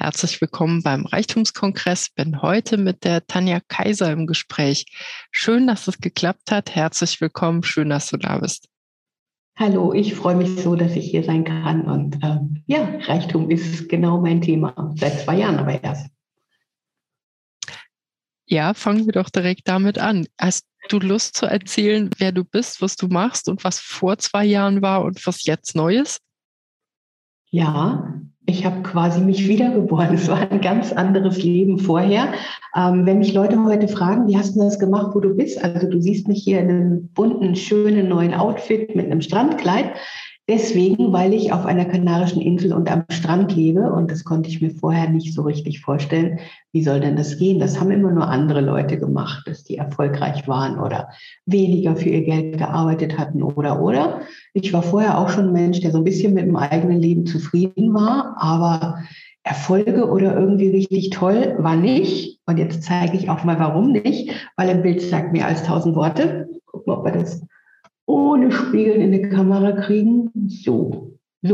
herzlich willkommen beim Reichtumskongress. Bin heute mit der Tanja Kaiser im Gespräch. Schön, dass es geklappt hat. Herzlich willkommen. Schön, dass du da bist. Hallo, ich freue mich so, dass ich hier sein kann. Und Reichtum ist genau mein Thema. Seit 2 Jahren aber erst. Ja, fangen wir doch direkt damit an. Hast du Lust zu erzählen, wer du bist, was du machst und was vor 2 Jahren war und was jetzt neu ist? Ja, ich habe quasi mich wiedergeboren. Es war ein ganz anderes Leben vorher. Wenn mich Leute heute fragen, wie hast du das gemacht, wo du bist? Also du siehst mich hier in einem bunten, schönen neuen Outfit mit einem Strandkleid. Deswegen, weil ich auf einer kanarischen Insel und am Strand lebe. Und das konnte ich mir vorher nicht so richtig vorstellen. Wie soll denn das gehen? Das haben immer nur andere Leute gemacht, dass die erfolgreich waren oder weniger für ihr Geld gearbeitet hatten oder. Ich war vorher auch schon ein Mensch, der so ein bisschen mit dem eigenen Leben zufrieden war, aber Erfolge oder irgendwie richtig toll war nicht. Und jetzt zeige ich auch mal, warum nicht, weil ein Bild sagt mehr als 1000 Worte. Gucken wir, ob wir das ohne Spiegeln in die Kamera kriegen. So.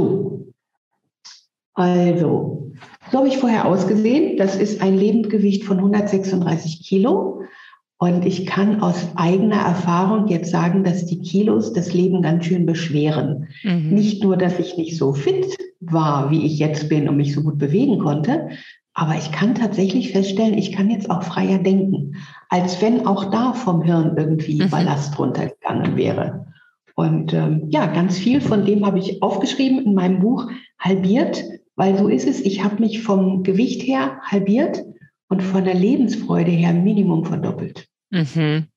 Also, so habe ich vorher ausgesehen. Das ist ein Lebendgewicht von 136 Kilo. Und ich kann aus eigener Erfahrung jetzt sagen, dass die Kilos das Leben ganz schön beschweren. Nicht nur, dass ich nicht so fit war, wie ich jetzt bin und mich so gut bewegen konnte, aber ich kann tatsächlich feststellen, ich kann jetzt auch freier denken, als wenn auch da vom Hirn irgendwie Ballast runtergegangen wäre. Und ganz viel von dem habe ich aufgeschrieben in meinem Buch Halbiert, weil so ist es. Ich habe mich vom Gewicht her halbiert und von der Lebensfreude her Minimum verdoppelt. Und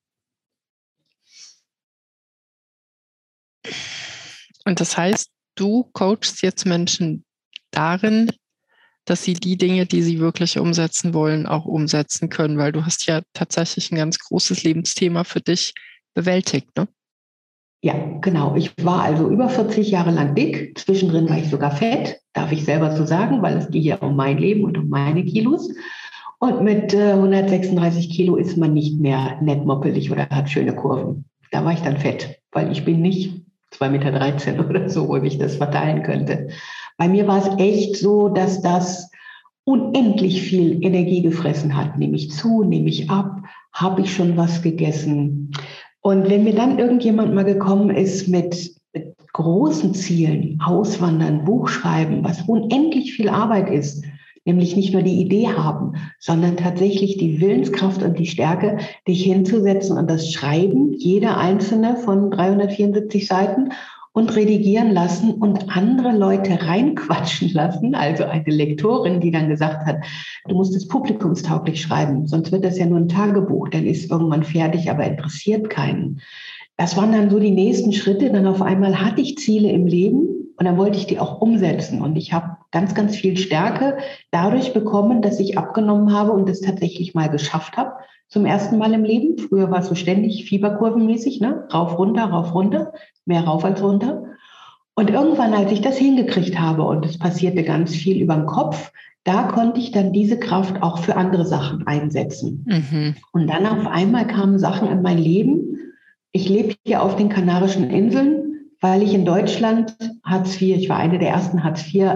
das heißt, du coachst jetzt Menschen darin, dass sie die Dinge, die sie wirklich umsetzen wollen, auch umsetzen können, weil du hast ja tatsächlich ein ganz großes Lebensthema für dich bewältigt, ne? Ja, genau. Ich war also über 40 Jahre lang dick. Zwischendrin war ich sogar fett, darf ich selber so sagen, weil es geht ja um mein Leben und um meine Kilos. Und mit 136 Kilo ist man nicht mehr nett moppelig oder hat schöne Kurven. Da war ich dann fett, weil ich bin nicht 2,13 Meter oder so, wo ich das verteilen könnte. Bei mir war es echt so, dass das unendlich viel Energie gefressen hat. Nehme ich zu, nehme ich ab, habe ich schon was gegessen? Und wenn mir dann irgendjemand mal gekommen ist mit großen Zielen, Auswandern, Buch schreiben, was unendlich viel Arbeit ist, nämlich nicht nur die Idee haben, sondern tatsächlich die Willenskraft und die Stärke, dich hinzusetzen und das Schreiben, jeder einzelne von 374 Seiten und redigieren lassen und andere Leute reinquatschen lassen. Also eine Lektorin, die dann gesagt hat, du musst es publikumstauglich schreiben, sonst wird das ja nur ein Tagebuch, dann ist irgendwann fertig, aber interessiert keinen. Das waren dann so die nächsten Schritte. Dann auf einmal hatte ich Ziele im Leben und dann wollte ich die auch umsetzen. Und ich habe ganz, ganz viel Stärke dadurch bekommen, dass ich abgenommen habe und das tatsächlich mal geschafft habe. Zum ersten Mal im Leben. Früher war es so ständig fieberkurvenmäßig, ne? Rauf, runter, mehr rauf als runter. Und irgendwann, als ich das hingekriegt habe und es passierte ganz viel über den Kopf, da konnte ich dann diese Kraft auch für andere Sachen einsetzen. Und dann auf einmal kamen Sachen in mein Leben. Ich lebe hier auf den Kanarischen Inseln, weil ich in Deutschland Hartz IV, ich war eine der ersten Hartz IV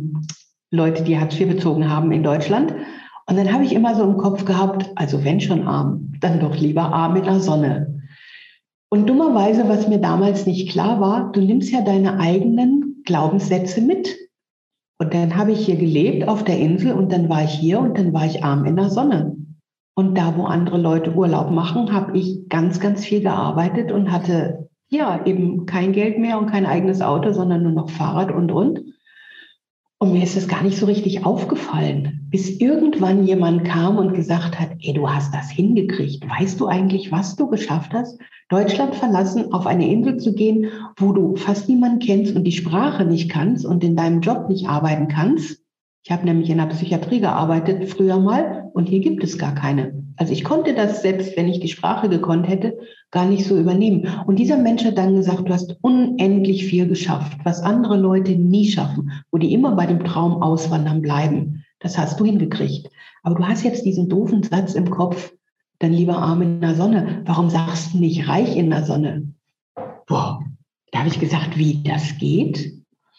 Leute, die Hartz IV bezogen haben in Deutschland. Und dann habe ich immer so im Kopf gehabt, also wenn schon arm, dann doch lieber arm in der Sonne. Und dummerweise, was mir damals nicht klar war, du nimmst ja deine eigenen Glaubenssätze mit. Und dann habe ich hier gelebt auf der Insel und dann war ich hier und dann war ich arm in der Sonne. Und da, wo andere Leute Urlaub machen, habe ich ganz, ganz viel gearbeitet und hatte ja eben kein Geld mehr und kein eigenes Auto, sondern nur noch Fahrrad und. Und mir ist das gar nicht so richtig aufgefallen, bis irgendwann jemand kam und gesagt hat, ey, du hast das hingekriegt. Weißt du eigentlich, was du geschafft hast? Deutschland verlassen, auf eine Insel zu gehen, wo du fast niemanden kennst und die Sprache nicht kannst und in deinem Job nicht arbeiten kannst. Ich habe nämlich in der Psychiatrie gearbeitet früher mal und hier gibt es gar keine. Also ich konnte das, selbst wenn ich die Sprache gekonnt hätte, gar nicht so übernehmen. Und dieser Mensch hat dann gesagt, du hast unendlich viel geschafft, was andere Leute nie schaffen, wo die immer bei dem Traum auswandern bleiben. Das hast du hingekriegt. Aber du hast jetzt diesen doofen Satz im Kopf, dann lieber arm in der Sonne. Warum sagst du nicht reich in der Sonne? Boah, da habe ich gesagt, wie das geht?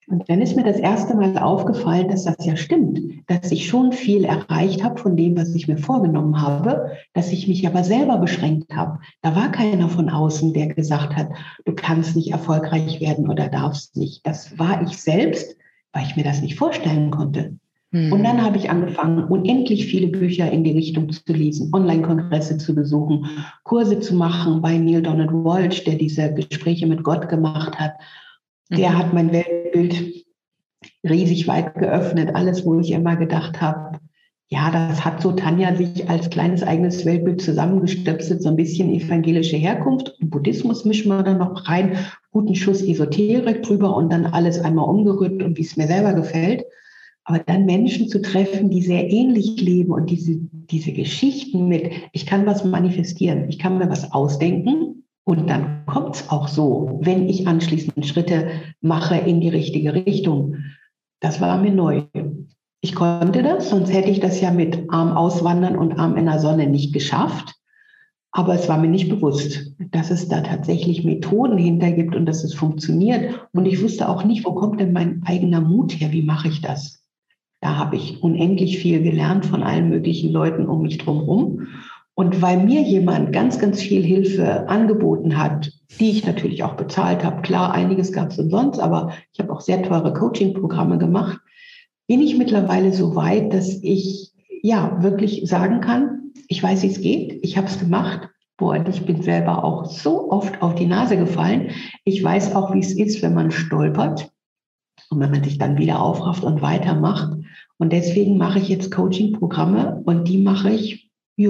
Und dann ist mir das erste Mal aufgefallen, dass das ja stimmt, dass ich schon viel erreicht habe von dem, was ich mir vorgenommen habe, dass ich mich aber selber beschränkt habe. Da war keiner von außen, der gesagt hat, du kannst nicht erfolgreich werden oder darfst nicht. Das war ich selbst, weil ich mir das nicht vorstellen konnte. Und dann habe ich angefangen, unendlich viele Bücher in die Richtung zu lesen, Online-Kongresse zu besuchen, Kurse zu machen bei Neale Donald Walsch, der diese Gespräche mit Gott gemacht hat. Der hat mein Weltbild riesig weit geöffnet. Alles, wo ich immer gedacht habe, ja, das hat so Tanja sich als kleines eigenes Weltbild zusammengestöpselt, so ein bisschen evangelische Herkunft und Buddhismus mischen wir dann noch rein, guten Schuss Esoterik drüber und dann alles einmal umgerührt und wie es mir selber gefällt. Aber dann Menschen zu treffen, die sehr ähnlich leben und diese Geschichten mit, ich kann was manifestieren, ich kann mir was ausdenken und dann kommt es auch so, wenn ich anschließend Schritte mache in die richtige Richtung. Das war mir neu. Ich konnte das, sonst hätte ich das ja mit Arm auswandern und Arm in der Sonne nicht geschafft. Aber es war mir nicht bewusst, dass es da tatsächlich Methoden hinter gibt und dass es funktioniert. Und ich wusste auch nicht, wo kommt denn mein eigener Mut her? Wie mache ich das? Da habe ich unendlich viel gelernt von allen möglichen Leuten um mich drumherum. Und weil mir jemand ganz, ganz viel Hilfe angeboten hat, die ich natürlich auch bezahlt habe, klar, einiges gab es umsonst, aber ich habe auch sehr teure Coaching-Programme gemacht, bin ich mittlerweile so weit, dass ich ja wirklich sagen kann, ich weiß, wie es geht, ich habe es gemacht. Boah, und ich bin selber auch so oft auf die Nase gefallen. Ich weiß auch, wie es ist, wenn man stolpert und wenn man sich dann wieder aufrafft und weitermacht. Und deswegen mache ich jetzt Coaching-Programme und die mache ich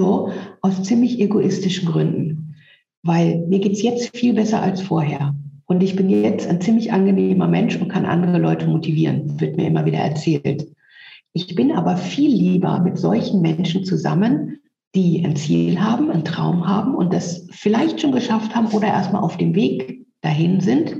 aus ziemlich egoistischen Gründen, weil mir geht es jetzt viel besser als vorher. Und ich bin jetzt ein ziemlich angenehmer Mensch und kann andere Leute motivieren, wird mir immer wieder erzählt. Ich bin aber viel lieber mit solchen Menschen zusammen, die ein Ziel haben, einen Traum haben und das vielleicht schon geschafft haben oder erstmal auf dem Weg dahin sind,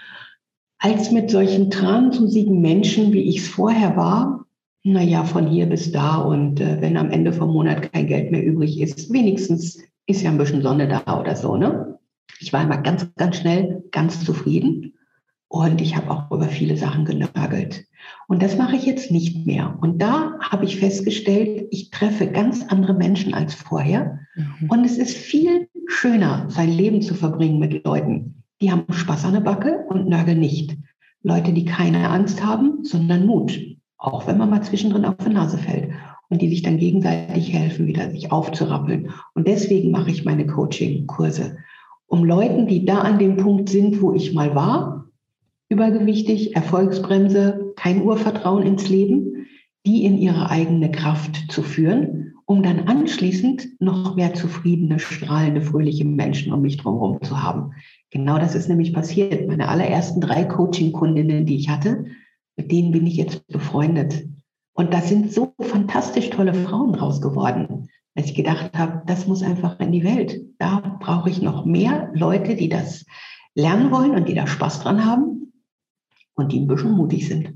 als mit solchen transusigen Menschen, wie ich es vorher war. Naja, von hier bis da und wenn am Ende vom Monat kein Geld mehr übrig ist, wenigstens ist ja ein bisschen Sonne da oder so, ne? Ich war immer ganz, ganz schnell ganz zufrieden und ich habe auch über viele Sachen genörgelt. Und das mache ich jetzt nicht mehr. Und da habe ich festgestellt, ich treffe ganz andere Menschen als vorher. Und es ist viel schöner, sein Leben zu verbringen mit Leuten, die haben Spaß an der Backe und nörgeln nicht. Leute, die keine Angst haben, sondern Mut. Auch wenn man mal zwischendrin auf die Nase fällt. Und die sich dann gegenseitig helfen, wieder sich aufzurappeln. Und deswegen mache ich meine Coaching-Kurse. Um Leuten, die da an dem Punkt sind, wo ich mal war, übergewichtig, Erfolgsbremse, kein Urvertrauen ins Leben, die in ihre eigene Kraft zu führen, um dann anschließend noch mehr zufriedene, strahlende, fröhliche Menschen um mich drumherum zu haben. Genau das ist nämlich passiert. Meine allerersten 3 Coaching-Kundinnen, die ich hatte, mit denen bin ich jetzt befreundet. Und da sind so fantastisch tolle Frauen draus geworden, dass ich gedacht habe, das muss einfach in die Welt. Da brauche ich noch mehr Leute, die das lernen wollen und die da Spaß dran haben und die ein bisschen mutig sind.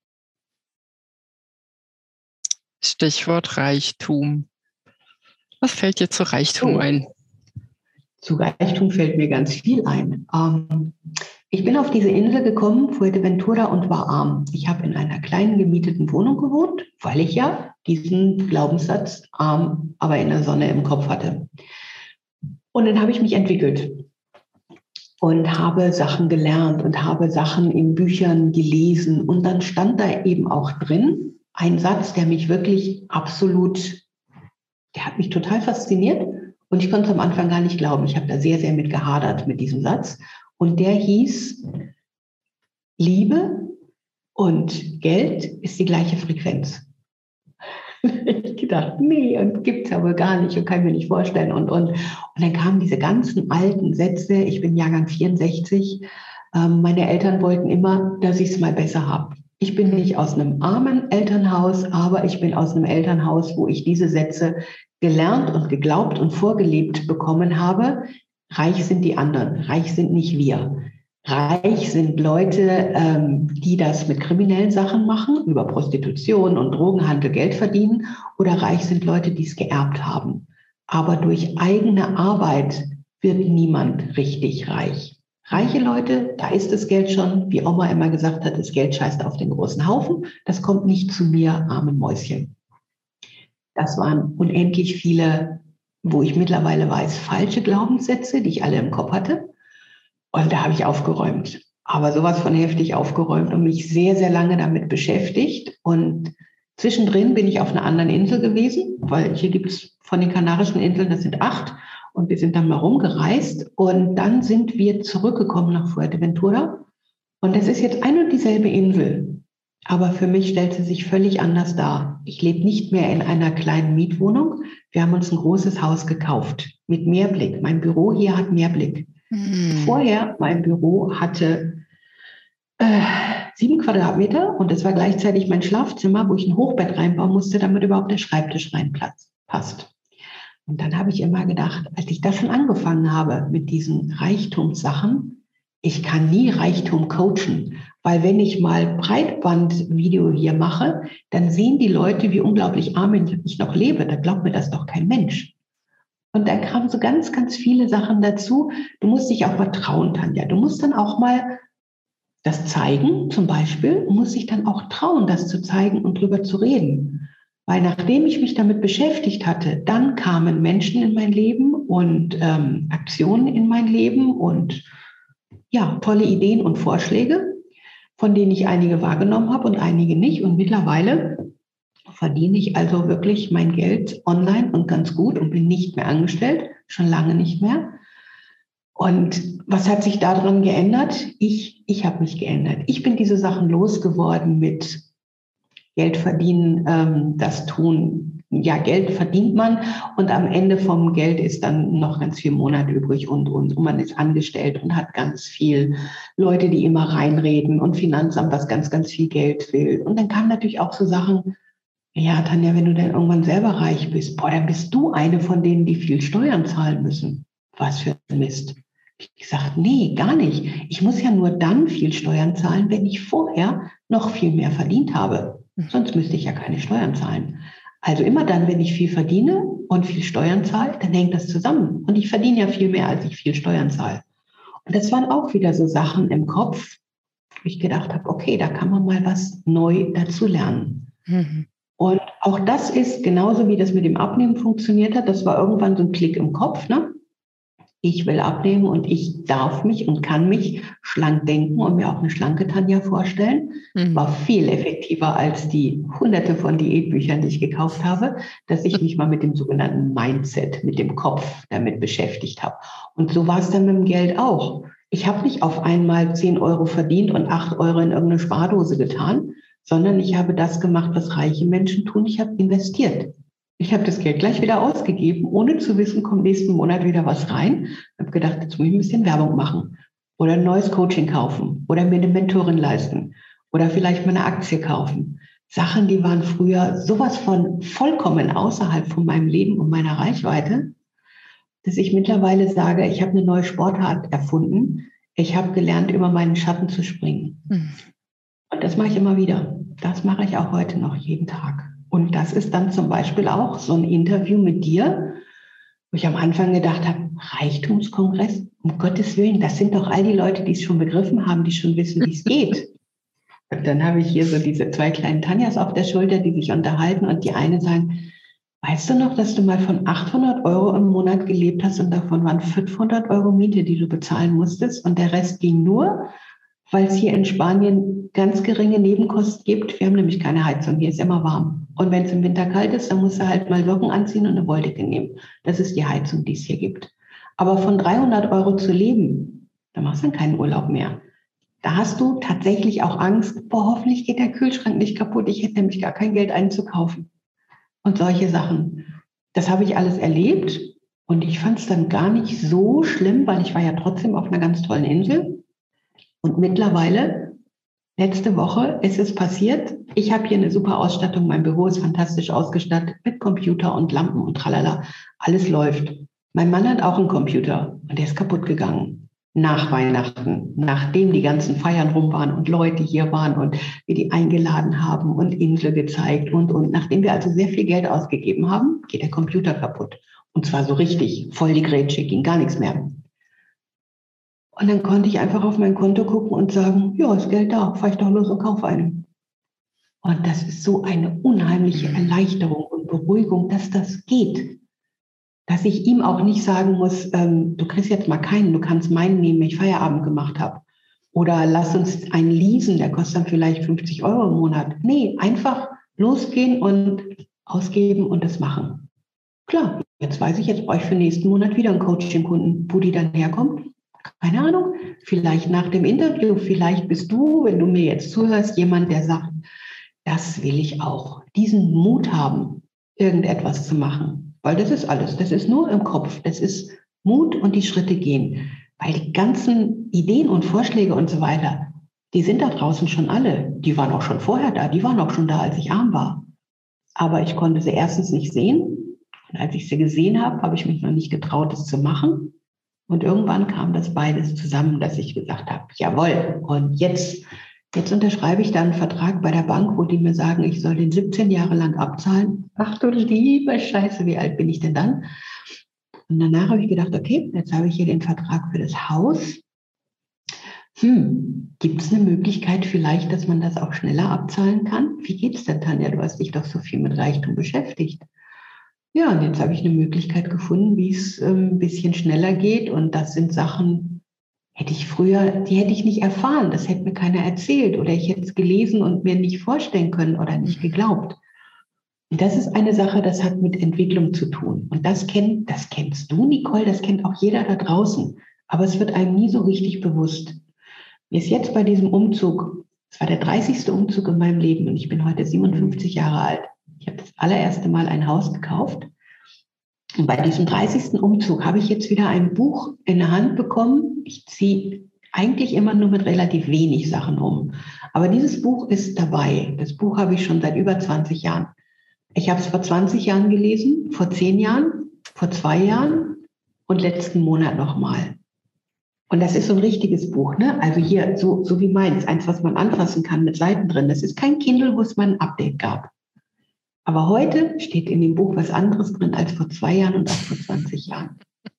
Stichwort Reichtum. Was fällt dir zu Reichtum ein? Zu Reichtum fällt mir ganz viel ein. Ich bin auf diese Insel gekommen, Fuerteventura, und war arm. Ich habe in einer kleinen gemieteten Wohnung gewohnt, weil ich ja diesen Glaubenssatz arm, aber in der Sonne im Kopf hatte. Und dann habe ich mich entwickelt und habe Sachen gelernt und habe Sachen in Büchern gelesen. Und dann stand da eben auch drin ein Satz, der mich wirklich der hat mich total fasziniert. Und ich konnte es am Anfang gar nicht glauben. Ich habe da sehr, sehr mit gehadert mit diesem Satz. Und der hieß, Liebe und Geld ist die gleiche Frequenz. Ich gedacht, nee, und gibt's ja wohl gar nicht und kann mir nicht vorstellen. Und dann kamen diese ganzen alten Sätze. Ich bin Jahrgang 64. Meine Eltern wollten immer, dass ich es mal besser habe. Ich bin nicht aus einem armen Elternhaus, aber ich bin aus einem Elternhaus, wo ich diese Sätze gelernt und geglaubt und vorgelebt bekommen habe. Reich sind die anderen, reich sind nicht wir. Reich sind Leute, die das mit kriminellen Sachen machen, über Prostitution und Drogenhandel Geld verdienen. Oder reich sind Leute, die es geerbt haben. Aber durch eigene Arbeit wird niemand richtig reich. Reiche Leute, da ist das Geld schon, wie Oma immer gesagt hat, das Geld scheißt auf den großen Haufen. Das kommt nicht zu mir, armen Mäuschen. Das waren unendlich viele, wo ich mittlerweile weiß, falsche Glaubenssätze, die ich alle im Kopf hatte. Und da habe ich aufgeräumt. Aber sowas von heftig aufgeräumt und mich sehr, sehr lange damit beschäftigt. Und zwischendrin bin ich auf einer anderen Insel gewesen, weil hier gibt es von den Kanarischen Inseln, das sind 8. Und wir sind dann mal rumgereist und dann sind wir zurückgekommen nach Fuerteventura. Und das ist jetzt eine und dieselbe Insel. Aber für mich stellt sie sich völlig anders dar. Ich lebe nicht mehr in einer kleinen Mietwohnung. Wir haben uns ein großes Haus gekauft mit Meerblick. Mein Büro hier hat Meerblick. Vorher, mein Büro hatte 7 Quadratmeter und es war gleichzeitig mein Schlafzimmer, wo ich ein Hochbett reinbauen musste, damit überhaupt der Schreibtisch reinpasst. Und dann habe ich immer gedacht, als ich das schon angefangen habe mit diesen Reichtumssachen, ich kann nie Reichtum coachen, weil wenn ich mal Breitbandvideo hier mache, dann sehen die Leute, wie unglaublich arm ich noch lebe. Da glaubt mir das doch kein Mensch. Und da kamen so ganz, ganz viele Sachen dazu. Du musst dich auch mal trauen, Tanja. Du musst dann auch mal das zeigen, zum Beispiel, und musst dich dann auch trauen, das zu zeigen und drüber zu reden. Weil nachdem ich mich damit beschäftigt hatte, dann kamen Menschen in mein Leben und Aktionen in mein Leben und ja, tolle Ideen und Vorschläge, von denen ich einige wahrgenommen habe und einige nicht. Und mittlerweile verdiene ich also wirklich mein Geld online und ganz gut und bin nicht mehr angestellt, schon lange nicht mehr. Und was hat sich daran geändert? Ich habe mich geändert. Ich bin diese Sachen losgeworden mit Geld verdienen, das tun. Ja, Geld verdient man und am Ende vom Geld ist dann noch ganz viel Monat übrig und man ist angestellt und hat ganz viel Leute, die immer reinreden und Finanzamt, was ganz, ganz viel Geld will. Und dann kamen natürlich auch so Sachen, ja, Tanja, wenn du dann irgendwann selber reich bist, dann bist du eine von denen, die viel Steuern zahlen müssen. Was für ein Mist. Ich sage, nee, gar nicht. Ich muss ja nur dann viel Steuern zahlen, wenn ich vorher noch viel mehr verdient habe. Sonst müsste ich ja keine Steuern zahlen. Also immer dann, wenn ich viel verdiene und viel Steuern zahle, dann hängt das zusammen. Und ich verdiene ja viel mehr, als ich viel Steuern zahle. Und das waren auch wieder so Sachen im Kopf, wo ich gedacht habe, okay, da kann man mal was neu dazu lernen. Mhm. Und auch das ist genauso, wie das mit dem Abnehmen funktioniert hat. Das war irgendwann so ein Klick im Kopf, ne? Ich will abnehmen und ich darf mich und kann mich schlank denken und mir auch eine schlanke Tanja vorstellen. War viel effektiver als die Hunderte von Diätbüchern, die ich gekauft habe, dass ich mich mal mit dem sogenannten Mindset, mit dem Kopf damit beschäftigt habe. Und so war es dann mit dem Geld auch. Ich habe nicht auf einmal 10 Euro verdient und 8 Euro in irgendeine Spardose getan, sondern ich habe das gemacht, was reiche Menschen tun. Ich habe investiert. Ich habe das Geld gleich wieder ausgegeben, ohne zu wissen, kommt nächsten Monat wieder was rein. Ich habe gedacht, jetzt muss ich ein bisschen Werbung machen oder ein neues Coaching kaufen oder mir eine Mentorin leisten oder vielleicht mal eine Aktie kaufen. Sachen, die waren früher sowas von vollkommen außerhalb von meinem Leben und meiner Reichweite, dass ich mittlerweile sage, ich habe eine neue Sportart erfunden. Ich habe gelernt, über meinen Schatten zu springen. Und das mache ich immer wieder. Das mache ich auch heute noch jeden Tag. Und das ist dann zum Beispiel auch so ein Interview mit dir, wo ich am Anfang gedacht habe, Reichtumskongress, um Gottes Willen, das sind doch all die Leute, die es schon begriffen haben, die schon wissen, wie es geht. Und dann habe ich hier so diese 2 kleinen Tanjas auf der Schulter, die sich unterhalten und die eine sagen, weißt du noch, dass du mal von 800 Euro im Monat gelebt hast und davon waren 500 Euro Miete, die du bezahlen musstest und der Rest ging nur, weil es hier in Spanien ganz geringe Nebenkosten gibt. Wir haben nämlich keine Heizung, hier ist immer warm. Und wenn es im Winter kalt ist, dann musst du halt mal Socken anziehen und eine Wolldecke nehmen. Das ist die Heizung, die es hier gibt. Aber von 300 Euro zu leben, da machst du dann keinen Urlaub mehr. Da hast du tatsächlich auch Angst, hoffentlich geht der Kühlschrank nicht kaputt, ich hätte nämlich gar kein Geld einzukaufen. Und solche Sachen. Das habe ich alles erlebt und ich fand es dann gar nicht so schlimm, weil ich war ja trotzdem auf einer ganz tollen Insel. Und mittlerweile, letzte Woche ist es passiert. Ich habe hier eine super Ausstattung. Mein Büro ist fantastisch ausgestattet mit Computer und Lampen und tralala. Alles läuft. Mein Mann hat auch einen Computer und der ist kaputt gegangen. Nach Weihnachten, nachdem die ganzen Feiern rum waren und Leute hier waren und wir die eingeladen haben und Insel gezeigt und. Nachdem wir also sehr viel Geld ausgegeben haben, geht der Computer kaputt. Und zwar so richtig, voll die Grätsche, ging gar nichts mehr. Und dann konnte ich einfach auf mein Konto gucken und sagen, ja, ist Geld da, fahr ich doch los und kaufe einen. Und das ist so eine unheimliche Erleichterung und Beruhigung, dass das geht. Dass ich ihm auch nicht sagen muss, du kriegst jetzt mal keinen, du kannst meinen nehmen, wenn ich Feierabend gemacht habe. Oder lass uns einen leasen, der kostet dann vielleicht 50 Euro im Monat. Nee, einfach losgehen und ausgeben und das machen. Klar, jetzt weiß ich, jetzt brauche ich für nächsten Monat wieder einen Coaching-Kunden. Wo die dann herkommt, keine Ahnung. Vielleicht nach dem Interview, vielleicht bist du, wenn du mir jetzt zuhörst, jemand, der sagt, das will ich auch. Diesen Mut haben, irgendetwas zu machen. Weil das ist alles. Das ist nur im Kopf. Das ist Mut und die Schritte gehen. Weil die ganzen Ideen und Vorschläge und so weiter, die sind da draußen schon alle. Die waren auch schon vorher da. Die waren auch schon da, als ich arm war. Aber ich konnte sie erstens nicht sehen. Und als ich sie gesehen habe, habe ich mich noch nicht getraut, es zu machen. Und irgendwann kam das beides zusammen, dass ich gesagt habe, jawohl, und jetzt unterschreibe ich dann einen Vertrag bei der Bank, wo die mir sagen, ich soll den 17 Jahre lang abzahlen. Ach du liebe Scheiße, wie alt bin ich denn dann? Und danach habe ich gedacht, okay, jetzt habe ich hier den Vertrag für das Haus. Gibt es eine Möglichkeit vielleicht, dass man das auch schneller abzahlen kann? Wie geht's denn, Tanja? Du hast dich doch so viel mit Reichtum beschäftigt. Ja, und jetzt habe ich eine Möglichkeit gefunden, wie es ein bisschen schneller geht. Und das sind Sachen, die hätte ich nicht erfahren. Das hätte mir keiner erzählt. Oder ich hätte es gelesen und mir nicht vorstellen können oder nicht geglaubt. Und das ist eine Sache, das hat mit Entwicklung zu tun. Und das kennst du, Nicole, das kennt auch jeder da draußen. Aber es wird einem nie so richtig bewusst. Mir ist jetzt bei diesem Umzug, es war der 30. Umzug in meinem Leben und ich bin heute 57 Jahre alt. Ich habe das allererste Mal ein Haus gekauft. Und bei diesem 30. Umzug habe ich jetzt wieder ein Buch in der Hand bekommen. Ich ziehe eigentlich immer nur mit relativ wenig Sachen um. Aber dieses Buch ist dabei. Das Buch habe ich schon seit über 20 Jahren. Ich habe es vor 20 Jahren gelesen, vor 10 Jahren, vor 2 Jahren und letzten Monat nochmal. Und das ist so ein richtiges Buch, ne? Also hier, so wie meins, eins, was man anfassen kann mit Seiten drin. Das ist kein Kindle, wo es mal ein Update gab. Aber heute steht in dem Buch was anderes drin als vor 2 Jahren und auch vor 20 Jahren.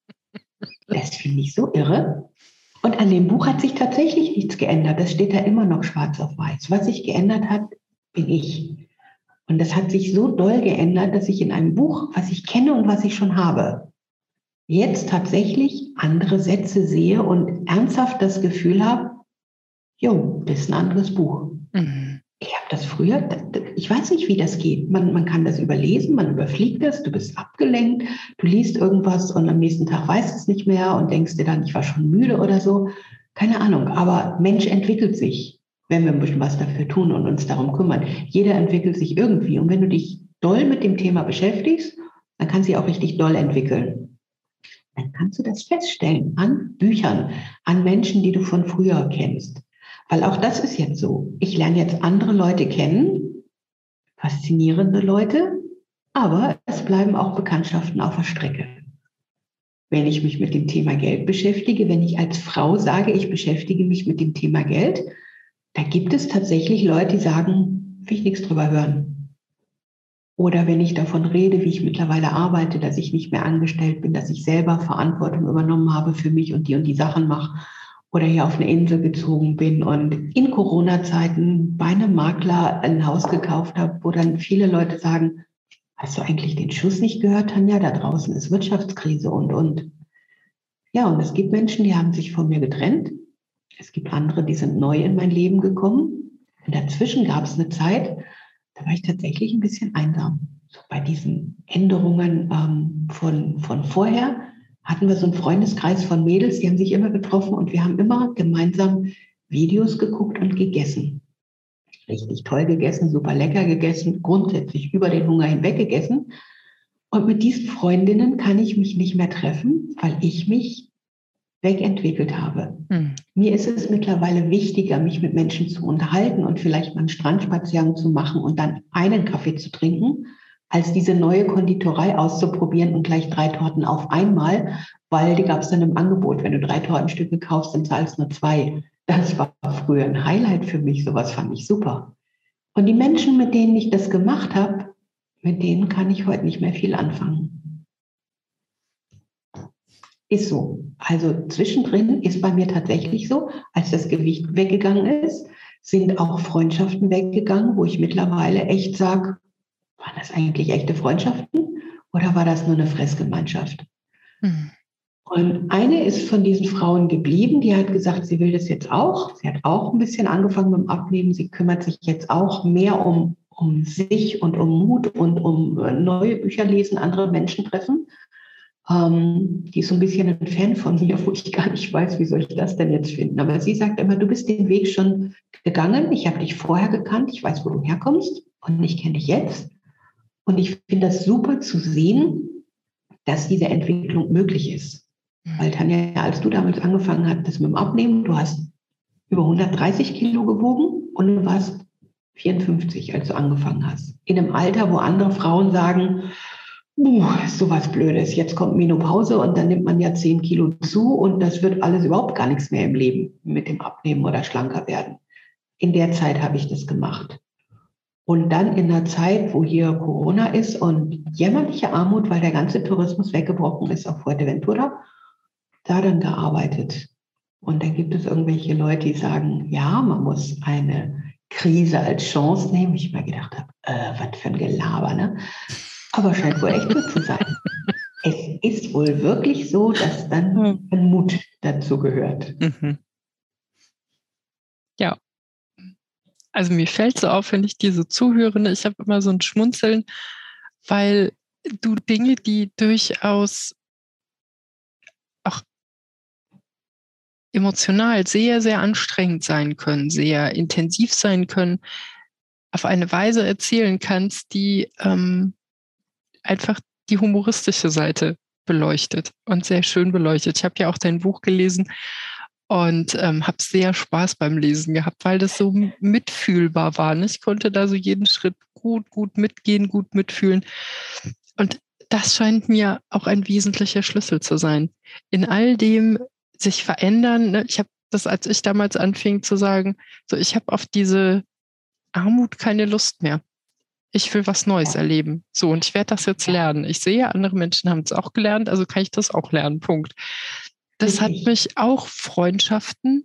Das finde ich so irre. Und an dem Buch hat sich tatsächlich nichts geändert. Das steht da immer noch schwarz auf weiß. Was sich geändert hat, bin ich. Und das hat sich so doll geändert, dass ich in einem Buch, was ich kenne und was ich schon habe, jetzt tatsächlich andere Sätze sehe und ernsthaft das Gefühl habe, jo, das ist ein anderes Buch. Mhm. Ich habe das früher, ich weiß nicht, wie das geht. Man kann das überlesen, man überfliegt das, du bist abgelenkt, du liest irgendwas und am nächsten Tag weißt du es nicht mehr und denkst dir dann, ich war schon müde oder so. Keine Ahnung, aber Mensch entwickelt sich, wenn wir ein bisschen was dafür tun und uns darum kümmern. Jeder entwickelt sich irgendwie. Und wenn du dich doll mit dem Thema beschäftigst, dann kannst du dich auch richtig doll entwickeln. Dann kannst du das feststellen an Büchern, an Menschen, die du von früher kennst. Weil auch das ist jetzt so. Ich lerne jetzt andere Leute kennen, faszinierende Leute, aber es bleiben auch Bekanntschaften auf der Strecke. Wenn ich mich mit dem Thema Geld beschäftige, wenn ich als Frau sage, ich beschäftige mich mit dem Thema Geld, da gibt es tatsächlich Leute, die sagen, will ich nichts drüber hören. Oder wenn ich davon rede, wie ich mittlerweile arbeite, dass ich nicht mehr angestellt bin, dass ich selber Verantwortung übernommen habe für mich und die Sachen mache. Oder hier auf eine Insel gezogen bin und in Corona-Zeiten bei einem Makler ein Haus gekauft habe, wo dann viele Leute sagen, hast du eigentlich den Schuss nicht gehört, Tanja? Da draußen ist Wirtschaftskrise und. Ja, und es gibt Menschen, die haben sich von mir getrennt. Es gibt andere, die sind neu in mein Leben gekommen. Und dazwischen gab es eine Zeit, da war ich tatsächlich ein bisschen einsam. So bei diesen Änderungen von vorher hatten wir so einen Freundeskreis von Mädels, die haben sich immer getroffen und wir haben immer gemeinsam Videos geguckt und gegessen. Richtig toll gegessen, super lecker gegessen, grundsätzlich über den Hunger hinweg gegessen. Und mit diesen Freundinnen kann ich mich nicht mehr treffen, weil ich mich wegentwickelt habe. Mir ist es mittlerweile wichtiger, mich mit Menschen zu unterhalten und vielleicht mal einen Strandspaziergang zu machen und dann einen Kaffee zu trinken, als diese neue Konditorei auszuprobieren und gleich 3 Torten auf einmal, weil die gab es dann im Angebot. Wenn du 3 Tortenstücke kaufst, dann zahlst du nur 2. Das war früher ein Highlight für mich. Sowas fand ich super. Und die Menschen, mit denen ich das gemacht habe, mit denen kann ich heute nicht mehr viel anfangen. ist so. Also zwischendrin ist bei mir tatsächlich so, als das Gewicht weggegangen ist, sind auch Freundschaften weggegangen, wo ich mittlerweile echt sage, waren das eigentlich echte Freundschaften oder war das nur eine Fressgemeinschaft? Mhm. Und eine ist von diesen Frauen geblieben, die hat gesagt, sie will das jetzt auch. Sie hat auch ein bisschen angefangen mit dem Abnehmen. Sie kümmert sich jetzt auch mehr um sich und um Mut und um neue Bücher lesen, andere Menschen treffen. Die ist so ein bisschen ein Fan von mir, wo ich gar nicht weiß, wie soll ich das denn jetzt finden. Aber sie sagt immer, du bist den Weg schon gegangen. Ich habe dich vorher gekannt. Ich weiß, wo du herkommst und ich kenne dich jetzt. Und ich finde das super zu sehen, dass diese Entwicklung möglich ist. Weil Tanja, als du damals angefangen hattest mit dem Abnehmen, du hast über 130 Kilo gewogen und du warst 54, als du angefangen hast. In einem Alter, wo andere Frauen sagen, ist sowas Blödes, jetzt kommt Menopause und dann nimmt man ja 10 Kilo zu und das wird alles überhaupt gar nichts mehr im Leben mit dem Abnehmen oder schlanker werden. In der Zeit habe ich das gemacht. Und dann in einer Zeit, wo hier Corona ist und jämmerliche Armut, weil der ganze Tourismus weggebrochen ist auf Fuerteventura, da dann gearbeitet. Und dann gibt es irgendwelche Leute, die sagen, ja, man muss eine Krise als Chance nehmen. Ich mir gedacht habe, was für ein Gelaber, ne? Aber scheint wohl echt so zu sein. Es ist wohl wirklich so, dass dann ein Mut dazu gehört. Mhm. Ja. Also mir fällt so auf, wenn ich dir so zuhöre, ne, ich habe immer so ein Schmunzeln, weil du Dinge, die durchaus auch emotional sehr, sehr anstrengend sein können, sehr intensiv sein können, auf eine Weise erzählen kannst, die einfach die humoristische Seite beleuchtet und sehr schön beleuchtet. Ich habe ja auch dein Buch gelesen und habe sehr Spaß beim Lesen gehabt, weil das so mitfühlbar war. Ne? Ich konnte da so jeden Schritt gut mitgehen, gut mitfühlen. Und das scheint mir auch ein wesentlicher Schlüssel zu sein. In all dem sich verändern. Ne? Ich habe das, als ich damals anfing zu sagen, so ich habe auf diese Armut keine Lust mehr. Ich will was Neues erleben. So, und ich werde das jetzt lernen. Ich sehe, andere Menschen haben es auch gelernt, also kann ich das auch lernen. Punkt. Das hat mich auch Freundschaften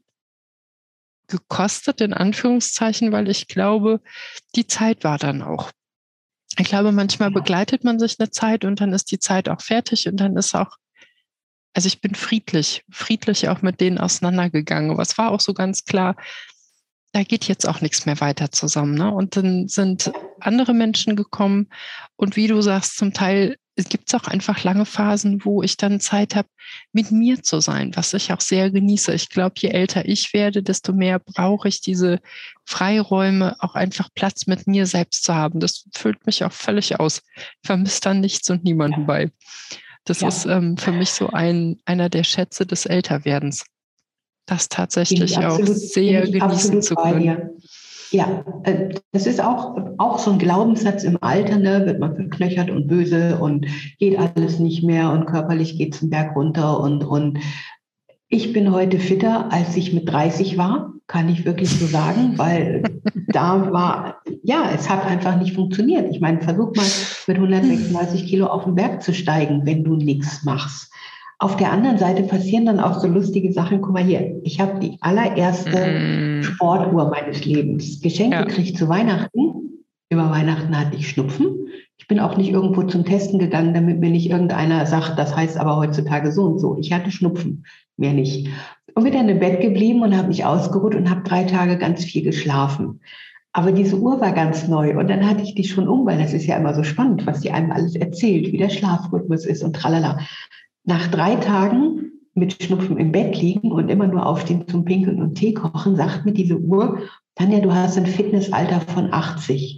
gekostet, in Anführungszeichen, weil ich glaube, die Zeit war dann auch. Ich glaube, manchmal begleitet man sich eine Zeit und dann ist die Zeit auch fertig und dann ist auch, also ich bin friedlich auch mit denen auseinandergegangen. Aber es war auch so ganz klar, da geht jetzt auch nichts mehr weiter zusammen. Ne? Und dann sind andere Menschen gekommen und wie du sagst, zum Teil gibt es auch einfach lange Phasen, wo ich dann Zeit habe, mit mir zu sein, was ich auch sehr genieße. Ich glaube, je älter ich werde, desto mehr brauche ich diese Freiräume, auch einfach Platz mit mir selbst zu haben. Das füllt mich auch völlig aus. Ich vermisse dann nichts und niemanden bei. Das ist für mich so einer der Schätze des Älterwerdens. Das tatsächlich auch sehr genießen zu können. Ja, das ist auch so ein Glaubenssatz im Alter, ne? Wird man verknöchert und böse und geht alles nicht mehr und körperlich geht es den Berg runter und ich bin heute fitter, als ich mit 30 war, kann ich wirklich so sagen, weil da war, ja, es hat einfach nicht funktioniert. Ich meine, versuch mal mit 136 Kilo auf den Berg zu steigen, wenn du nichts machst. Auf der anderen Seite passieren dann auch so lustige Sachen. Guck mal hier, ich habe die allererste Sportuhr meines Lebens geschenkt gekriegt zu Weihnachten. Über Weihnachten hatte ich Schnupfen. Ich bin auch nicht irgendwo zum Testen gegangen, damit mir nicht irgendeiner sagt, das heißt aber heutzutage so und so. Ich hatte Schnupfen, mehr nicht. Und bin dann im Bett geblieben und habe mich ausgeruht und habe 3 Tage ganz viel geschlafen. Aber diese Uhr war ganz neu und dann hatte ich die schon weil das ist ja immer so spannend, was die einem alles erzählt, wie der Schlafrhythmus ist und tralala. Nach 3 Tagen mit Schnupfen im Bett liegen und immer nur aufstehen zum Pinkeln und Tee kochen, sagt mir diese Uhr, Tanja, du hast ein Fitnessalter von 80.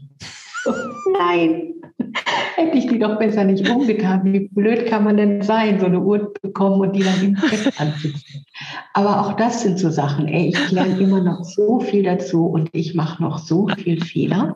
Nein, hätte ich die doch besser nicht umgetan. Wie blöd kann man denn sein, so eine Uhr bekommen und die dann im Bett anzuziehen. Aber auch das sind so Sachen. Ich lerne immer noch so viel dazu und ich mache noch so viel Fehler.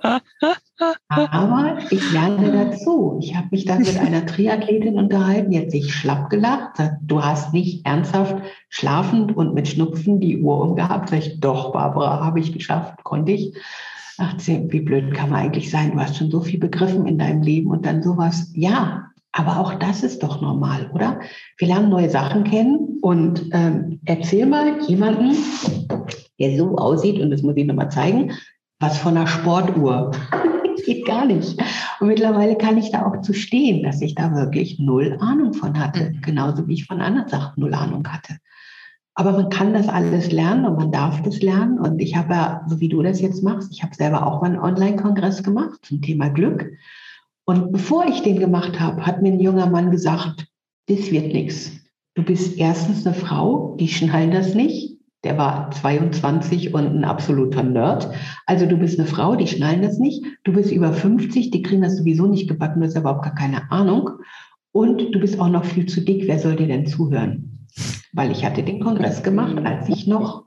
Aber ich lerne dazu. Ich habe mich dann mit einer Triathletin unterhalten, die hat sich schlapp gelacht. Sagt, du hast nicht ernsthaft schlafend und mit Schnupfen die Uhr umgehabt. Sag ich, doch, Barbara, habe ich geschafft, konnte ich. Ach, wie blöd kann man eigentlich sein? Du hast schon so viel begriffen in deinem Leben und dann sowas. Ja, Aber auch das ist doch normal, oder? Wir lernen neue Sachen kennen und erzähl mal jemanden, der so aussieht, und das muss ich nochmal zeigen, was von einer Sportuhr. Geht gar nicht. Und mittlerweile kann ich da auch zu stehen, dass ich da wirklich null Ahnung von hatte. Genauso wie ich von anderen Sachen null Ahnung hatte. Aber man kann das alles lernen und man darf das lernen. Und ich habe ja, so wie du das jetzt machst, ich habe selber auch mal einen Online-Kongress gemacht zum Thema Glück. Und bevor ich den gemacht habe, hat mir ein junger Mann gesagt, das wird nichts. Du bist erstens eine Frau, die schnallen das nicht. Der war 22 und ein absoluter Nerd. Also du bist eine Frau, die schnallen das nicht. Du bist über 50, die kriegen das sowieso nicht gebacken, du hast überhaupt gar keine Ahnung. Und du bist auch noch viel zu dick, wer soll dir denn zuhören? Weil ich hatte den Kongress gemacht, hatte ich noch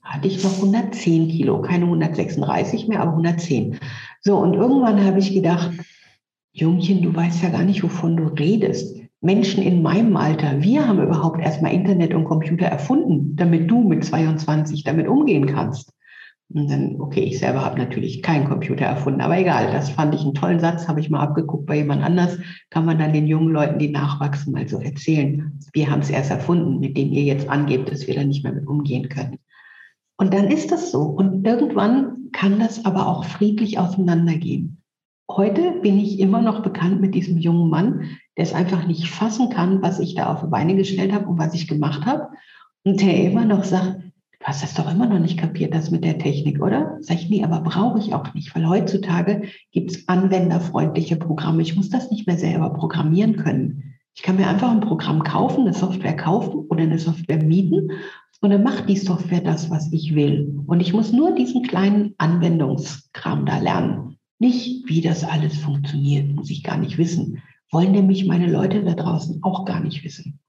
110 Kilo, keine 136 mehr, aber 110. So, und irgendwann habe ich gedacht, Jungchen, du weißt ja gar nicht, wovon du redest. Menschen in meinem Alter, wir haben überhaupt erstmal Internet und Computer erfunden, damit du mit 22 damit umgehen kannst. Und dann, okay, ich selber habe natürlich keinen Computer erfunden, aber egal, das fand ich einen tollen Satz, habe ich mal abgeguckt bei jemand anders, kann man dann den jungen Leuten, die nachwachsen, mal so erzählen. Wir haben es erst erfunden, mit dem ihr jetzt angebt, dass wir da nicht mehr mit umgehen können. Und dann ist das so. Und irgendwann kann das aber auch friedlich auseinandergehen. Heute bin ich immer noch bekannt mit diesem jungen Mann, der es einfach nicht fassen kann, was ich da auf die Beine gestellt habe und was ich gemacht habe. Und der immer noch sagt, du hast das doch immer noch nicht kapiert, das mit der Technik, oder? Sag ich, nee, aber brauche ich auch nicht, weil heutzutage gibt es anwenderfreundliche Programme. Ich muss das nicht mehr selber programmieren können. Ich kann mir einfach ein Programm kaufen, eine Software kaufen oder eine Software mieten und dann macht die Software das, was ich will. Und ich muss nur diesen kleinen Anwendungskram da lernen. Nicht, wie das alles funktioniert, muss ich gar nicht wissen. Wollen nämlich meine Leute da draußen auch gar nicht wissen.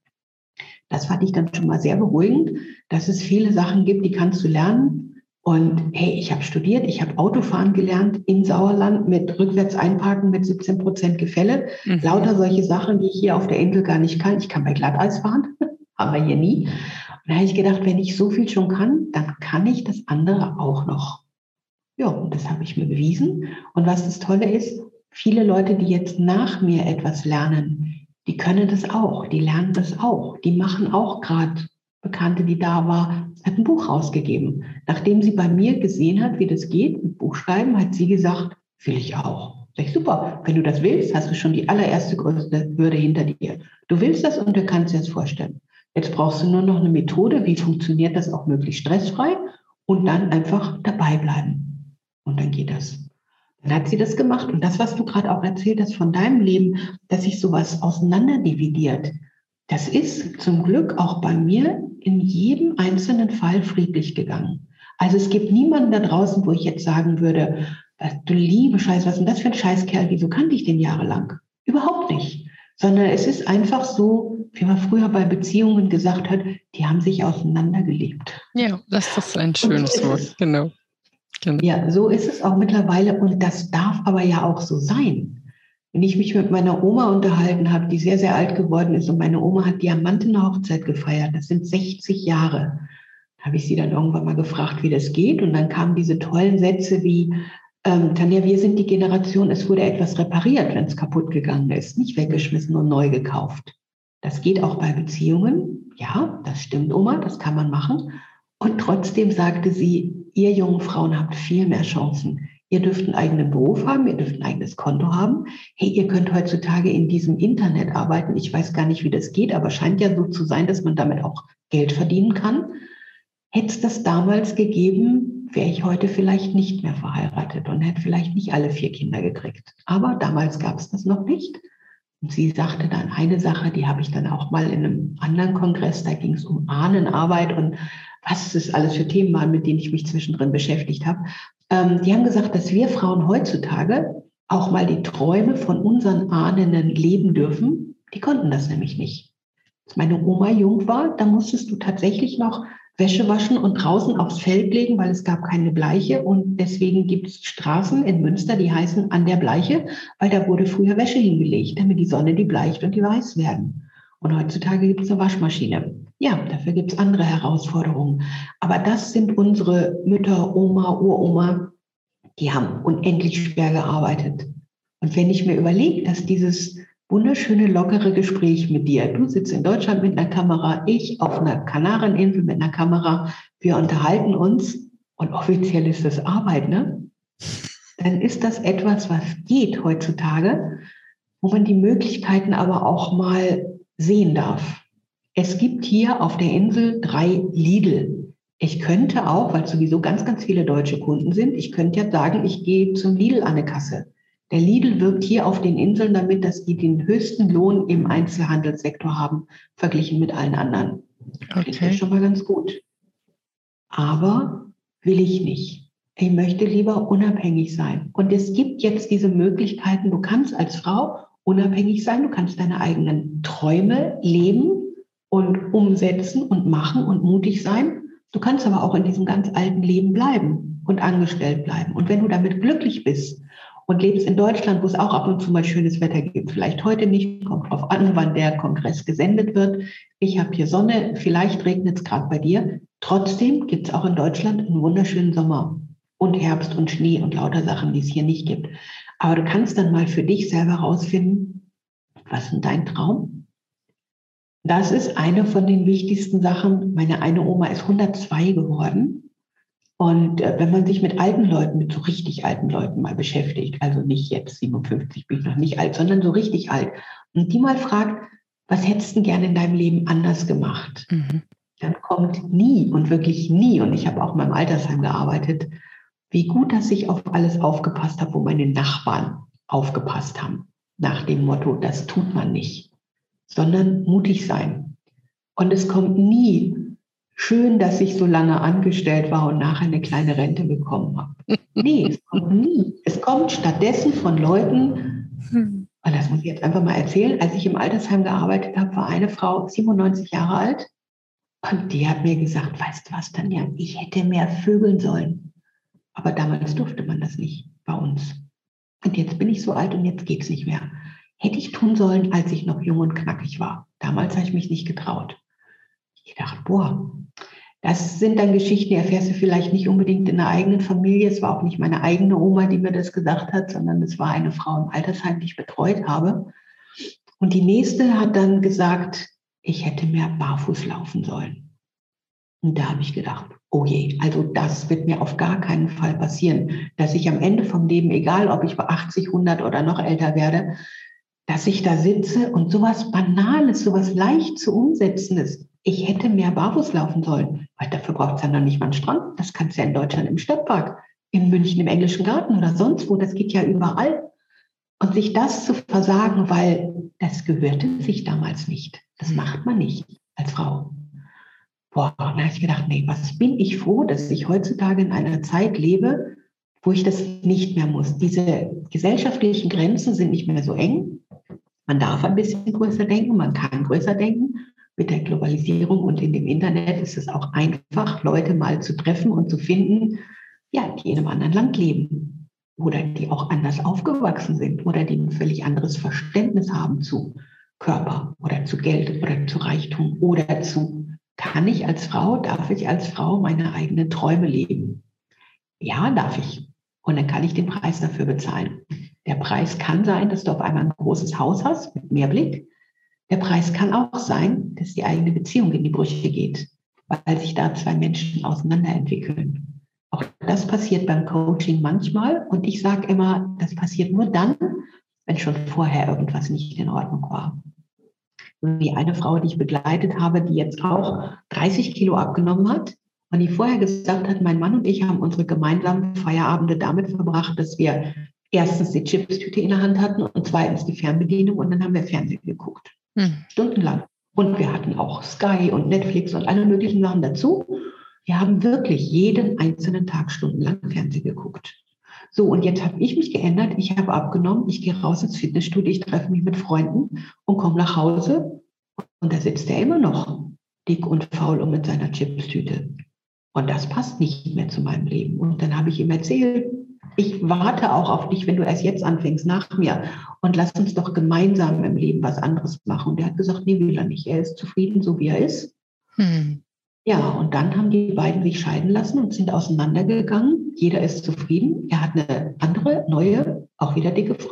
Das fand ich dann schon mal sehr beruhigend, dass es viele Sachen gibt, die kannst du lernen. Und hey, ich habe studiert, ich habe Autofahren gelernt im Sauerland mit rückwärts einparken mit 17% Gefälle. Lauter solche Sachen, die ich hier auf der Insel gar nicht kann. Ich kann bei Glatteis fahren, haben wir hier nie. Und da habe ich gedacht, wenn ich so viel schon kann, dann kann ich das andere auch noch. Ja, und das habe ich mir bewiesen. Und was das Tolle ist, viele Leute, die jetzt nach mir etwas lernen, die können das auch, die lernen das auch. Die machen auch gerade, Bekannte, die da war, hat ein Buch rausgegeben. Nachdem sie bei mir gesehen hat, wie das geht, mit Buchschreiben, hat sie gesagt, will ich auch. Sag ich, super, wenn du das willst, hast du schon die allererste größte Hürde hinter dir. Du willst das und du kannst dir das vorstellen. Jetzt brauchst du nur noch eine Methode, wie funktioniert das auch möglichst stressfrei und dann einfach dabei bleiben. Und dann geht das. Dann hat sie das gemacht. Und das, was du gerade auch erzählt hast von deinem Leben, dass sich sowas auseinanderdividiert, das ist zum Glück auch bei mir in jedem einzelnen Fall friedlich gegangen. Also es gibt niemanden da draußen, wo ich jetzt sagen würde, du liebe Scheiß, was ist denn das für ein Scheißkerl, wieso kannte ich den jahrelang? Überhaupt nicht. Sondern es ist einfach so, wie man früher bei Beziehungen gesagt hat, die haben sich auseinandergelebt. Ja, das ist ein schönes Wort, genau. Ja, so ist es auch mittlerweile und das darf aber ja auch so sein. Wenn ich mich mit meiner Oma unterhalten habe, die sehr, sehr alt geworden ist und meine Oma hat Diamantenhochzeit gefeiert, das sind 60 Jahre, habe ich sie dann irgendwann mal gefragt, wie das geht und dann kamen diese tollen Sätze wie, Tanja, wir sind die Generation, es wurde etwas repariert, wenn es kaputt gegangen ist, nicht weggeschmissen und neu gekauft. Das geht auch bei Beziehungen. Ja, das stimmt, Oma, das kann man machen. Und trotzdem sagte sie, ihr jungen Frauen habt viel mehr Chancen. Ihr dürft einen eigenen Beruf haben, ihr dürft ein eigenes Konto haben. Hey, ihr könnt heutzutage in diesem Internet arbeiten. Ich weiß gar nicht, wie das geht, aber scheint ja so zu sein, dass man damit auch Geld verdienen kann. Hätte es das damals gegeben, wäre ich heute vielleicht nicht mehr verheiratet und hätte vielleicht nicht alle 4 Kinder gekriegt. Aber damals gab es das noch nicht. Und sie sagte dann eine Sache, die habe ich dann auch mal in einem anderen Kongress, da ging es um Ahnenarbeit und was es alles für Themen waren, mit denen ich mich zwischendrin beschäftigt habe. Die haben gesagt, dass wir Frauen heutzutage auch mal die Träume von unseren Ahnen leben dürfen. Die konnten das nämlich nicht. Als meine Oma jung war, da musstest du tatsächlich noch Wäsche waschen und draußen aufs Feld legen, weil es gab keine Bleiche. Und deswegen gibt es Straßen in Münster, die heißen an der Bleiche, weil da wurde früher Wäsche hingelegt, damit die Sonne die bleicht und die weiß werden. Und heutzutage gibt es eine Waschmaschine. Ja, dafür gibt es andere Herausforderungen. Aber das sind unsere Mütter, Oma, Uroma, die haben unendlich schwer gearbeitet. Und wenn ich mir überlege, dass dieses wunderschöne, lockere Gespräch mit dir. Du sitzt in Deutschland mit einer Kamera, ich auf einer Kanareninsel mit einer Kamera. Wir unterhalten uns und offiziell ist das Arbeit, ne? Dann ist das etwas, was geht heutzutage, wo man die Möglichkeiten aber auch mal sehen darf. Es gibt hier auf der Insel 3 Lidl. Ich könnte auch, weil sowieso ganz, ganz viele deutsche Kunden sind, ich könnte ja sagen, ich gehe zum Lidl an eine Kasse. Der Lidl wirkt hier auf den Inseln damit, dass die den höchsten Lohn im Einzelhandelssektor haben, verglichen mit allen anderen. Klingt ja schon mal ganz gut. Aber will ich nicht. Ich möchte lieber unabhängig sein. Und es gibt jetzt diese Möglichkeiten, du kannst als Frau unabhängig sein, du kannst deine eigenen Träume leben und umsetzen und machen und mutig sein. Du kannst aber auch in diesem ganz alten Leben bleiben und angestellt bleiben. Und wenn du damit glücklich bist und lebst in Deutschland, wo es auch ab und zu mal schönes Wetter gibt, vielleicht heute nicht, kommt drauf an, wann der Kongress gesendet wird. Ich habe hier Sonne, vielleicht regnet es gerade bei dir. Trotzdem gibt es auch in Deutschland einen wunderschönen Sommer und Herbst und Schnee und lauter Sachen, die es hier nicht gibt. Aber du kannst dann mal für dich selber rausfinden, was ist denn dein Traum? Das ist eine von den wichtigsten Sachen. Meine eine Oma ist 102 geworden. Und wenn man sich mit alten Leuten, mit so richtig alten Leuten mal beschäftigt, also nicht jetzt 57 bin ich noch nicht alt, sondern so richtig alt, und die mal fragt, was hättest du gerne in deinem Leben anders gemacht? Dann kommt nie und wirklich nie, und ich habe auch mal im Altersheim gearbeitet, wie gut, dass ich auf alles aufgepasst habe, wo meine Nachbarn aufgepasst haben. Nach dem Motto, das tut man nicht, sondern mutig sein. Und es kommt nie, schön, dass ich so lange angestellt war und nachher eine kleine Rente bekommen habe. Nee, es kommt nie. Es kommt stattdessen von Leuten, und das muss ich jetzt einfach mal erzählen, als ich im Altersheim gearbeitet habe, war eine Frau 97 Jahre alt und die hat mir gesagt, weißt du was, Tanja, ich hätte mehr vögeln sollen. Aber damals durfte man das nicht bei uns. Und jetzt bin ich so alt und jetzt geht es nicht mehr. Hätte ich tun sollen, als ich noch jung und knackig war. Damals habe ich mich nicht getraut. Ich dachte, boah, das sind dann Geschichten, die erfährst du vielleicht nicht unbedingt in der eigenen Familie. Es war auch nicht meine eigene Oma, die mir das gesagt hat, sondern es war eine Frau im Altersheim, die ich betreut habe. Und die nächste hat dann gesagt, ich hätte mehr barfuß laufen sollen. Und da habe ich gedacht, oh je, also das wird mir auf gar keinen Fall passieren, dass ich am Ende vom Leben, egal ob ich bei 80, 100 oder noch älter werde, dass ich da sitze und sowas Banales, sowas leicht zu umsetzendes, ich hätte mehr barfuß laufen sollen, weil dafür braucht es ja noch nicht mal einen Strand. Das kannst du ja in Deutschland im Stadtpark, in München im Englischen Garten oder sonst wo, das geht ja überall. Und sich das zu versagen, weil das gehörte sich damals nicht. Das macht man nicht als Frau. Boah, da habe ich gedacht, nee, was bin ich froh, dass ich heutzutage in einer Zeit lebe, wo ich das nicht mehr muss. Diese gesellschaftlichen Grenzen sind nicht mehr so eng. Man darf ein bisschen größer denken, man kann größer denken. Mit der Globalisierung und in dem Internet ist es auch einfach, Leute mal zu treffen und zu finden, ja, die in einem anderen Land leben oder die auch anders aufgewachsen sind oder die ein völlig anderes Verständnis haben zu Körper oder zu Geld oder zu Reichtum oder zu, kann ich als Frau, darf ich als Frau meine eigenen Träume leben? Ja, darf ich. Und dann kann ich den Preis dafür bezahlen. Der Preis kann sein, dass du auf einmal ein großes Haus hast mit Mehrblick. Der Preis kann auch sein, dass die eigene Beziehung in die Brüche geht, weil sich da 2 Menschen auseinanderentwickeln. Auch das passiert beim Coaching manchmal. Und ich sage immer, das passiert nur dann, wenn schon vorher irgendwas nicht in Ordnung war. Wie eine Frau, die ich begleitet habe, die jetzt auch 30 Kilo abgenommen hat und die vorher gesagt hat, mein Mann und ich haben unsere gemeinsamen Feierabende damit verbracht, dass wir erstens die Chipstüte in der Hand hatten und zweitens die Fernbedienung und dann haben wir Fernsehen geguckt. Stundenlang. Und wir hatten auch Sky und Netflix und alle möglichen Sachen dazu. Wir haben wirklich jeden einzelnen Tag stundenlang Fernsehen geguckt. So, und jetzt habe ich mich geändert. Ich habe abgenommen. Ich gehe raus ins Fitnessstudio. Ich treffe mich mit Freunden und komme nach Hause. Und da sitzt er immer noch dick und faul und mit seiner Chipstüte. Und das passt nicht mehr zu meinem Leben. Und dann habe ich ihm erzählt, ich warte auch auf dich, wenn du erst jetzt anfängst, nach mir. Und lass uns doch gemeinsam im Leben was anderes machen. Und der hat gesagt, nee, will er nicht. Er ist zufrieden, so wie er ist. Ja, und dann haben die beiden sich scheiden lassen und sind auseinandergegangen. Jeder ist zufrieden. Er hat eine andere, neue, auch wieder dicke Frau.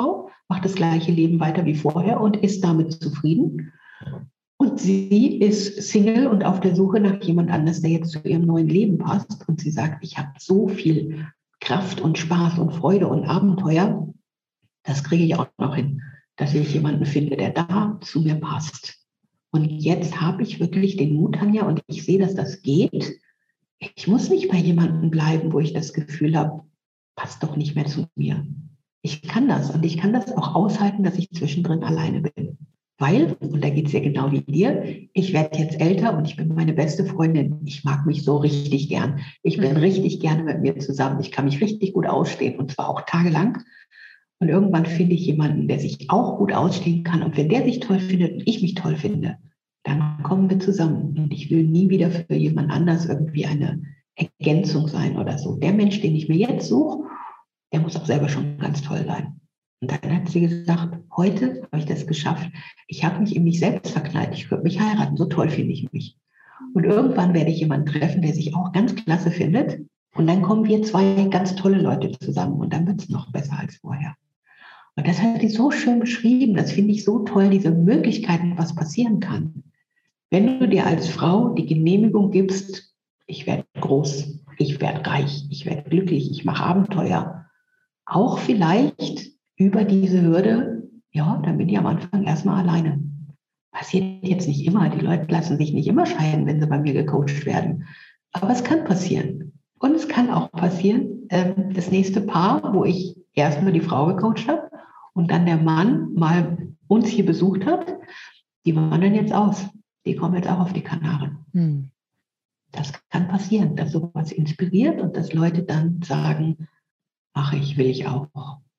macht das gleiche Leben weiter wie vorher und ist damit zufrieden. Und sie ist Single und auf der Suche nach jemand anders, der jetzt zu ihrem neuen Leben passt. Und sie sagt, ich habe so viel Kraft und Spaß und Freude und Abenteuer, das kriege ich auch noch hin, dass ich jemanden finde, der da zu mir passt. Und jetzt habe ich wirklich den Mut, Tanja, und ich sehe, dass das geht. Ich muss nicht bei jemandem bleiben, wo ich das Gefühl habe, passt doch nicht mehr zu mir. Ich kann das und ich kann das auch aushalten, dass ich zwischendrin alleine bin. Weil, und da geht es ja genau wie dir, ich werde jetzt älter und ich bin meine beste Freundin. Ich mag mich so richtig gern. Ich bin richtig gerne mit mir zusammen. Ich kann mich richtig gut ausstehen und zwar auch tagelang. Und irgendwann finde ich jemanden, der sich auch gut ausstehen kann. Und wenn der sich toll findet und ich mich toll finde, dann kommen wir zusammen. Und ich will nie wieder für jemand anders irgendwie eine Ergänzung sein oder so. Der Mensch, den ich mir jetzt suche, der muss auch selber schon ganz toll sein. Und dann hat sie gesagt, heute habe ich das geschafft. Ich habe mich in mich selbst verknallt. Ich könnte mich heiraten. So toll finde ich mich. Und irgendwann werde ich jemanden treffen, der sich auch ganz klasse findet. Und dann kommen wir zwei ganz tolle Leute zusammen. Und dann wird es noch besser als vorher. Und das hat sie so schön beschrieben. Das finde ich so toll, diese Möglichkeiten, was passieren kann. Wenn du dir als Frau die Genehmigung gibst, ich werde groß, ich werde reich, ich werde glücklich, ich mache Abenteuer, auch vielleicht über diese Hürde, ja, dann bin ich am Anfang erstmal alleine. Passiert jetzt nicht immer. Die Leute lassen sich nicht immer scheiden, wenn sie bei mir gecoacht werden. Aber es kann passieren. Und es kann auch passieren, das nächste Paar, wo ich erst nur die Frau gecoacht habe und dann der Mann mal uns hier besucht hat, die wandern jetzt aus. Die kommen jetzt auch auf die Kanaren. Das kann passieren, dass sowas inspiriert und dass Leute dann sagen, ach, will ich auch.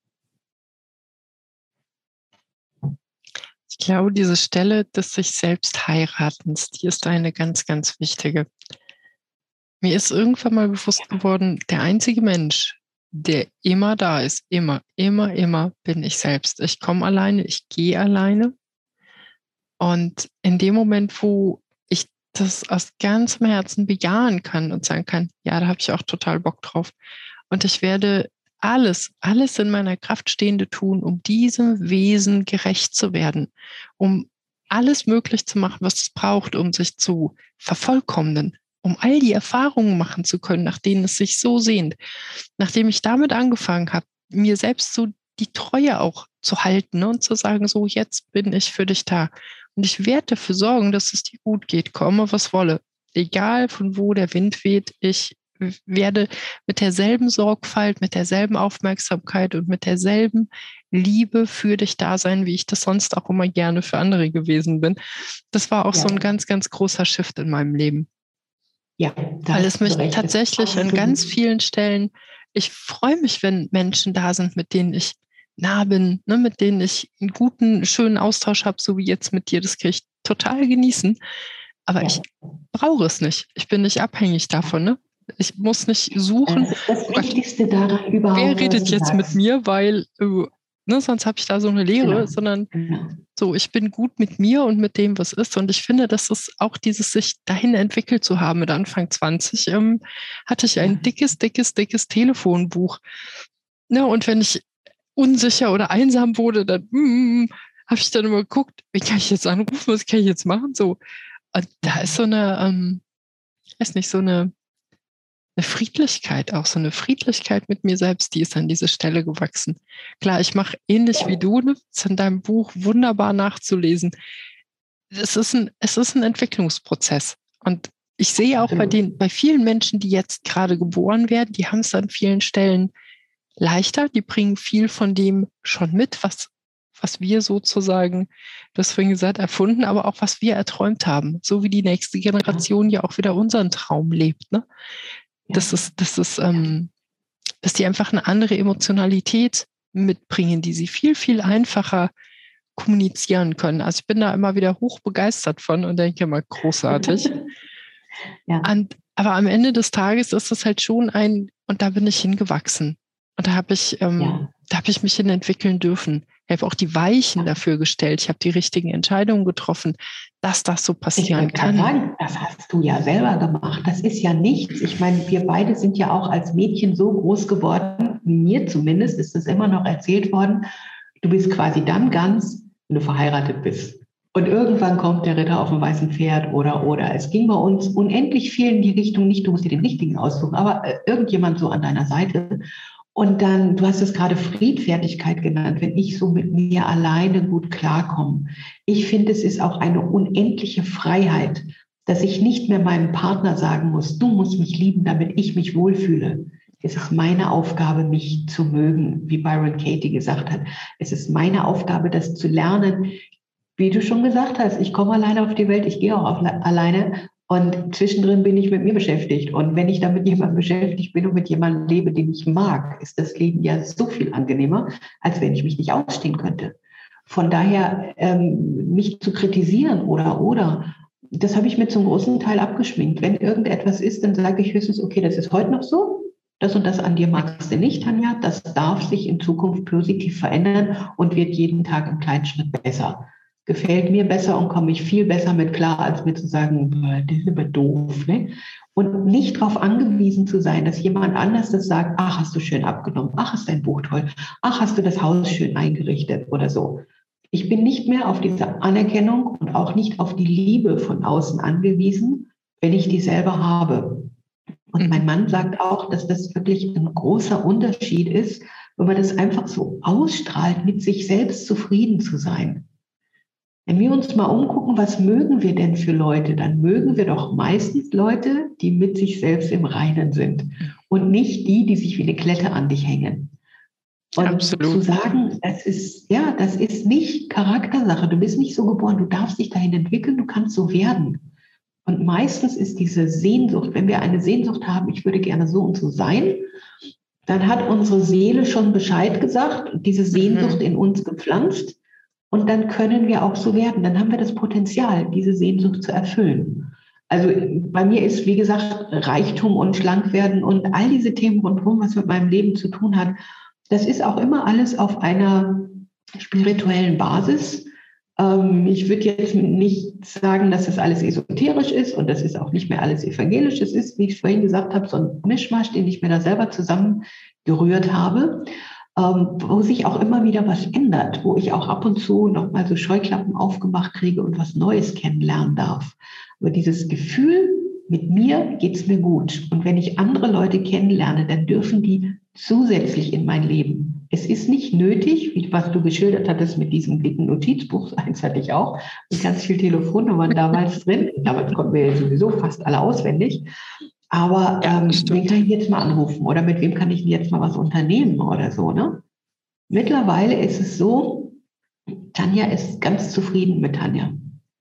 Ich glaube, diese Stelle des sich selbst Heiratens, die ist eine ganz, ganz wichtige. Mir ist irgendwann mal bewusst geworden, der einzige Mensch, der immer da ist, immer, bin ich selbst. Ich komme alleine, ich gehe alleine. Und in dem Moment, wo ich das aus ganzem Herzen bejahen kann und sagen kann, ja, da habe ich auch total Bock drauf. Und ich werde alles in meiner Kraft Stehende tun, um diesem Wesen gerecht zu werden, um alles möglich zu machen, was es braucht, um sich zu vervollkommnen, um all die Erfahrungen machen zu können, nach denen es sich so sehnt. Nachdem ich damit angefangen habe, mir selbst so die Treue auch zu halten, ne, und zu sagen, so, jetzt bin ich für dich da. Und ich werde dafür sorgen, dass es dir gut geht, komme, was wolle. Egal von wo der Wind weht, ich werde mit derselben Sorgfalt, mit derselben Aufmerksamkeit und mit derselben Liebe für dich da sein, wie ich das sonst auch immer gerne für andere gewesen bin. Das war auch so ein ganz, ganz großer Shift in meinem Leben. Ja, weil es mich tatsächlich an ganz vielen Stellen, ich freue mich, wenn Menschen da sind, mit denen ich nah bin, ne, mit denen ich einen guten, schönen Austausch habe, so wie jetzt mit dir. Das kann ich total genießen. Aber ich brauche es nicht. Ich bin nicht abhängig davon. Ne? Ich muss nicht suchen. Das ist das Wichtigste daran überhaupt. Wer redet jetzt mit mir, weil ne, sonst habe ich da so eine Leere, sondern so, ich bin gut mit mir und mit dem, was ist. Und ich finde, dass es auch dieses sich dahin entwickelt zu haben mit Anfang 20, hatte ich ein dickes Telefonbuch. Ja, und wenn ich unsicher oder einsam wurde, dann habe ich dann immer geguckt, wie kann ich jetzt anrufen, was kann ich jetzt machen? So. Und da ist so eine, weiß nicht, so eine Friedlichkeit, auch so eine Friedlichkeit mit mir selbst, die ist an diese Stelle gewachsen. Klar, ich mache ähnlich wie du, ne? Das ist in deinem Buch wunderbar nachzulesen. Es ist ein Entwicklungsprozess. Und ich sehe auch bei vielen Menschen, die jetzt gerade geboren werden, die haben es an vielen Stellen leichter, die bringen viel von dem schon mit, was wir sozusagen, du hast vorhin gesagt, erfunden, aber auch was wir erträumt haben. So wie die nächste Generation ja auch wieder unseren Traum lebt, ne? Dass die einfach eine andere Emotionalität mitbringen, die sie viel, viel einfacher kommunizieren können. Also ich bin da immer wieder hoch begeistert von und denke immer, großartig. Aber am Ende des Tages ist es halt schon und da bin ich hingewachsen. Und da habe ich mich hin entwickeln dürfen. Ich habe auch die Weichen dafür gestellt. Ich habe die richtigen Entscheidungen getroffen, dass das so passieren kann. Sagen, das hast du ja selber gemacht. Das ist ja nichts. Ich meine, wir beide sind ja auch als Mädchen so groß geworden, mir zumindest ist es immer noch erzählt worden, Du bist quasi dann ganz, wenn du verheiratet bist. Und irgendwann kommt der Ritter auf dem weißen Pferd oder. Es ging bei uns unendlich viel in die Richtung, nicht du musst dir den richtigen aussuchen, aber irgendjemand so an deiner Seite. Und dann, du hast es gerade Friedfertigkeit genannt, wenn ich so mit mir alleine gut klarkomme. Ich finde, es ist auch eine unendliche Freiheit, dass ich nicht mehr meinem Partner sagen muss, du musst mich lieben, damit ich mich wohlfühle. Es ist meine Aufgabe, mich zu mögen, wie Byron Katie gesagt hat. Es ist meine Aufgabe, das zu lernen. Wie du schon gesagt hast, ich komme alleine auf die Welt, ich gehe auch alleine und zwischendrin bin ich mit mir beschäftigt. Und wenn ich dann mit jemandem beschäftigt bin und mit jemandem lebe, den ich mag, ist das Leben ja so viel angenehmer, als wenn ich mich nicht ausstehen könnte. Von daher, mich zu kritisieren oder, das habe ich mir zum großen Teil abgeschminkt. Wenn irgendetwas ist, dann sage ich höchstens, okay, das ist heute noch so. Das und das an dir magst du nicht, Tanja. Das darf sich in Zukunft positiv verändern und wird jeden Tag im kleinen Schritt besser. Gefällt mir besser und komme ich viel besser mit klar, als mir zu sagen, das ist aber doof. Ne? Und nicht darauf angewiesen zu sein, dass jemand anders das sagt, ach, hast du schön abgenommen, ach, ist dein Buch toll, ach, hast du das Haus schön eingerichtet oder so. Ich bin nicht mehr auf diese Anerkennung und auch nicht auf die Liebe von außen angewiesen, wenn ich die selber habe. Und mein Mann sagt auch, dass das wirklich ein großer Unterschied ist, wenn man das einfach so ausstrahlt, mit sich selbst zufrieden zu sein. Wenn wir uns mal umgucken, was mögen wir denn für Leute, dann mögen wir doch meistens Leute, die mit sich selbst im Reinen sind und nicht die, die sich wie eine Klette an dich hängen. Und absolut. Zu sagen, das ist nicht Charaktersache, du bist nicht so geboren, du darfst dich dahin entwickeln, du kannst so werden. Und meistens ist diese Sehnsucht, wenn wir eine Sehnsucht haben, ich würde gerne so und so sein, dann hat unsere Seele schon Bescheid gesagt und diese Sehnsucht in uns gepflanzt. Und dann können wir auch so werden. Dann haben wir das Potenzial, diese Sehnsucht zu erfüllen. Also bei mir ist, wie gesagt, Reichtum und Schlankwerden und all diese Themen rundherum, was mit meinem Leben zu tun hat, das ist auch immer alles auf einer spirituellen Basis. Ich würde jetzt nicht sagen, dass das alles esoterisch ist und das ist auch nicht mehr alles evangelisch. Es ist, wie ich vorhin gesagt habe, so ein Mischmasch, den ich mir da selber zusammengerührt habe, wo sich auch immer wieder was ändert, wo ich auch ab und zu nochmal so Scheuklappen aufgemacht kriege und was Neues kennenlernen darf. Aber dieses Gefühl, mit mir geht es mir gut. Und wenn ich andere Leute kennenlerne, dann dürfen die zusätzlich in mein Leben. Es ist nicht nötig, wie was du geschildert hattest mit diesem dicken Notizbuch, eins hatte ich auch, mit ganz viel Telefonnummern damals drin. Damals konnten wir ja sowieso fast alle auswendig. Aber wen kann ich jetzt mal anrufen oder mit wem kann ich jetzt mal was unternehmen oder so, ne? Mittlerweile ist es so, Tanja ist ganz zufrieden mit Tanja.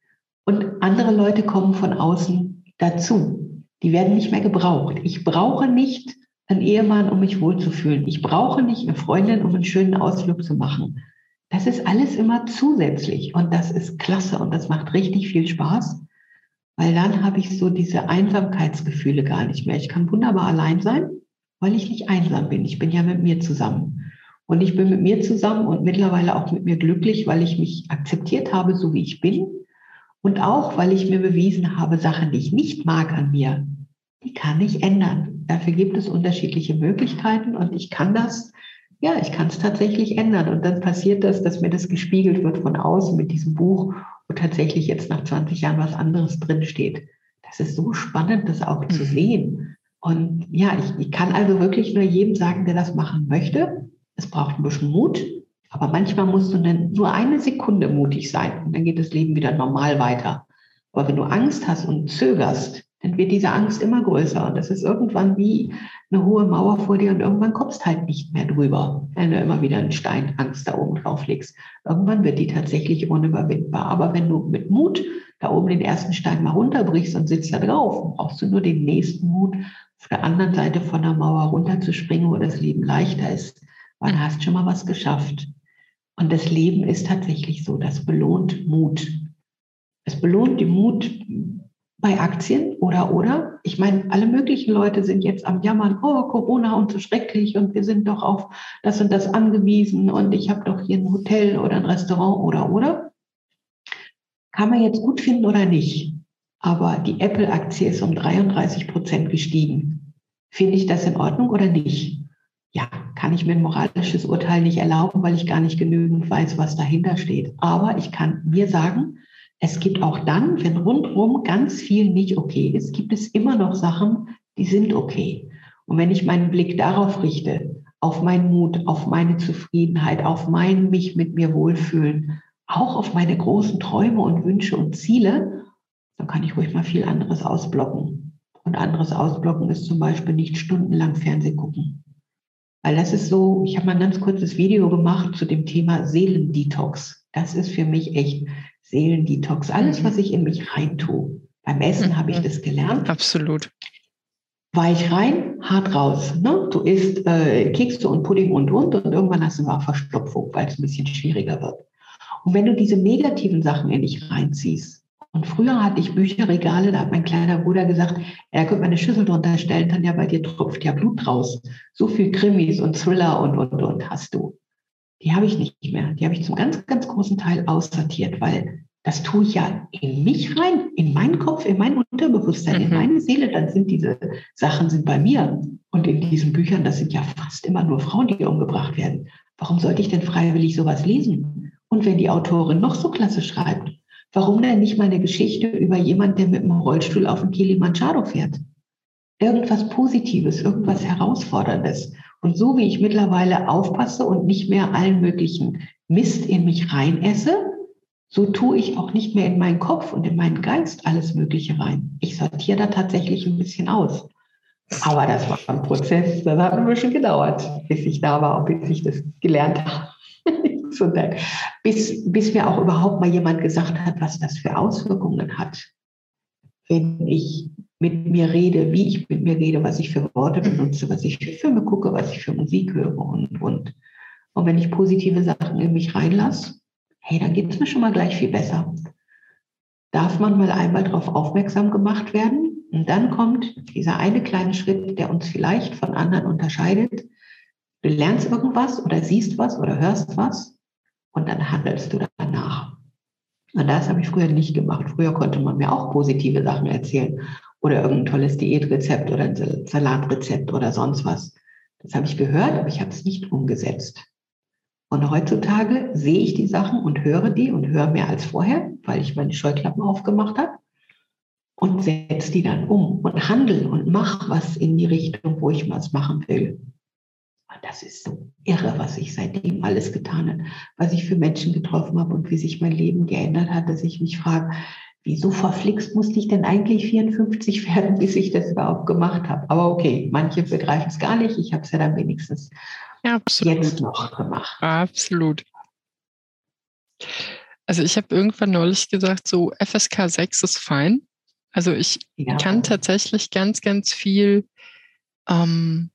Und andere Leute kommen von außen dazu. Die werden nicht mehr gebraucht. Ich brauche nicht einen Ehemann, um mich wohlzufühlen. Ich brauche nicht eine Freundin, um einen schönen Ausflug zu machen. Das ist alles immer zusätzlich und das ist klasse und das macht richtig viel Spaß. Weil dann habe ich so diese Einsamkeitsgefühle gar nicht mehr. Ich kann wunderbar allein sein, weil ich nicht einsam bin. Ich bin ja mit mir zusammen. Und ich bin mit mir zusammen und mittlerweile auch mit mir glücklich, weil ich mich akzeptiert habe, so wie ich bin. Und auch, weil ich mir bewiesen habe, Sachen, die ich nicht mag an mir, die kann ich ändern. Dafür gibt es unterschiedliche Möglichkeiten und ich kann das, ja, ich kann es tatsächlich ändern. Und dann passiert das, dass mir das gespiegelt wird von außen mit diesem Buch, wo tatsächlich jetzt nach 20 Jahren was anderes drinsteht. Das ist so spannend, das auch zu sehen. Und ja, ich kann also wirklich nur jedem sagen, der das machen möchte. Es braucht ein bisschen Mut, aber manchmal musst du nur eine Sekunde mutig sein und dann geht das Leben wieder normal weiter. Aber wenn du Angst hast und zögerst, dann wird diese Angst immer größer und das ist irgendwann wie eine hohe Mauer vor dir und irgendwann kommst halt nicht mehr drüber, wenn du immer wieder einen Stein Angst da oben drauf legst. Irgendwann wird die tatsächlich unüberwindbar. Aber wenn du mit Mut da oben den ersten Stein mal runterbrichst und sitzt da drauf, brauchst du nur den nächsten Mut, auf der anderen Seite von der Mauer runterzuspringen, wo das Leben leichter ist. Weil du hast schon mal was geschafft. Und das Leben ist tatsächlich so, das belohnt Mut. Es belohnt den Mut bei Aktien oder. Ich meine, alle möglichen Leute sind jetzt am Jammern, oh, Corona und so schrecklich und wir sind doch auf das und das angewiesen und ich habe doch hier ein Hotel oder ein Restaurant oder. Kann man jetzt gut finden oder nicht. Aber die Apple-Aktie ist um 33% gestiegen. Finde ich das in Ordnung oder nicht? ja, kann ich mir ein moralisches Urteil nicht erlauben, weil ich gar nicht genügend weiß, was dahinter steht. Aber ich kann mir sagen, es gibt auch dann, wenn rundherum ganz viel nicht okay ist, gibt es immer noch Sachen, die sind okay. Und wenn ich meinen Blick darauf richte, auf meinen Mut, auf meine Zufriedenheit, auf mein mich mit mir wohlfühlen, auch auf meine großen Träume und Wünsche und Ziele, dann kann ich ruhig mal viel anderes ausblocken. Und anderes ausblocken ist zum Beispiel nicht stundenlang Fernsehen gucken. Weil das ist so, ich habe mal ein ganz kurzes Video gemacht zu dem Thema Seelendetox. Das ist für mich echt Seelendetox. Alles, was ich in mich reintue. Beim Essen habe ich das gelernt. Absolut. Weich rein, hart raus. Ne? Du isst Kekse und Pudding und irgendwann hast du mal Verstopfung, weil es ein bisschen schwieriger wird. Und wenn du diese negativen Sachen in dich reinziehst, und früher hatte ich Bücherregale, da hat mein kleiner Bruder gesagt, er könnte mal eine Schüssel drunter stellen, dann ja bei dir tropft ja Blut raus. So viel Krimis und Thriller und hast du. Die habe ich nicht mehr. Die habe ich zum ganz, ganz großen Teil aussortiert, weil das tue ich ja in mich rein, in meinen Kopf, in mein Unterbewusstsein, in meine Seele. Dann sind diese Sachen sind bei mir. Und in diesen Büchern, das sind ja fast immer nur Frauen, die umgebracht werden. Warum sollte ich denn freiwillig sowas lesen? Und wenn die Autorin noch so klasse schreibt, warum denn nicht mal eine Geschichte über jemanden, der mit dem Rollstuhl auf den Kilimanjaro fährt? Irgendwas Positives, irgendwas Herausforderndes. Und so wie ich mittlerweile aufpasse und nicht mehr allen möglichen Mist in mich reinesse, so tue ich auch nicht mehr in meinen Kopf und in meinen Geist alles Mögliche rein. Ich sortiere da tatsächlich ein bisschen aus. Aber das war ein Prozess, das hat ein bisschen gedauert, bis ich da war und bis ich das gelernt habe. bis mir auch überhaupt mal jemand gesagt hat, was das für Auswirkungen hat, wenn ich mit mir rede, wie ich mit mir rede, was ich für Worte benutze, was ich für Filme gucke, was ich für Musik höre und. Und wenn ich positive Sachen in mich reinlasse, hey, dann geht es mir schon mal gleich viel besser. Darf man mal einmal darauf aufmerksam gemacht werden und dann kommt dieser eine kleine Schritt, der uns vielleicht von anderen unterscheidet. Du lernst irgendwas oder siehst was oder hörst was und dann handelst du danach. Und das habe ich früher nicht gemacht. Früher konnte man mir auch positive Sachen erzählen oder irgendein tolles Diätrezept oder ein Salatrezept oder sonst was. Das habe ich gehört, aber ich habe es nicht umgesetzt. Und heutzutage sehe ich die Sachen und höre die und höre mehr als vorher, weil ich meine Scheuklappen aufgemacht habe und setze die dann um und handle und mache was in die Richtung, wo ich was machen will. Und das ist so irre, was ich seitdem alles getan habe, was ich für Menschen getroffen habe und wie sich mein Leben geändert hat, dass ich mich frage, wieso verflixt musste ich denn eigentlich 54 werden, bis ich das überhaupt gemacht habe? Aber okay, manche begreifen es gar nicht. Ich habe es ja dann wenigstens jetzt noch gemacht. Absolut. Also ich habe irgendwann neulich gesagt, so FSK 6 ist fein. Also ich kann tatsächlich ganz, ganz viel an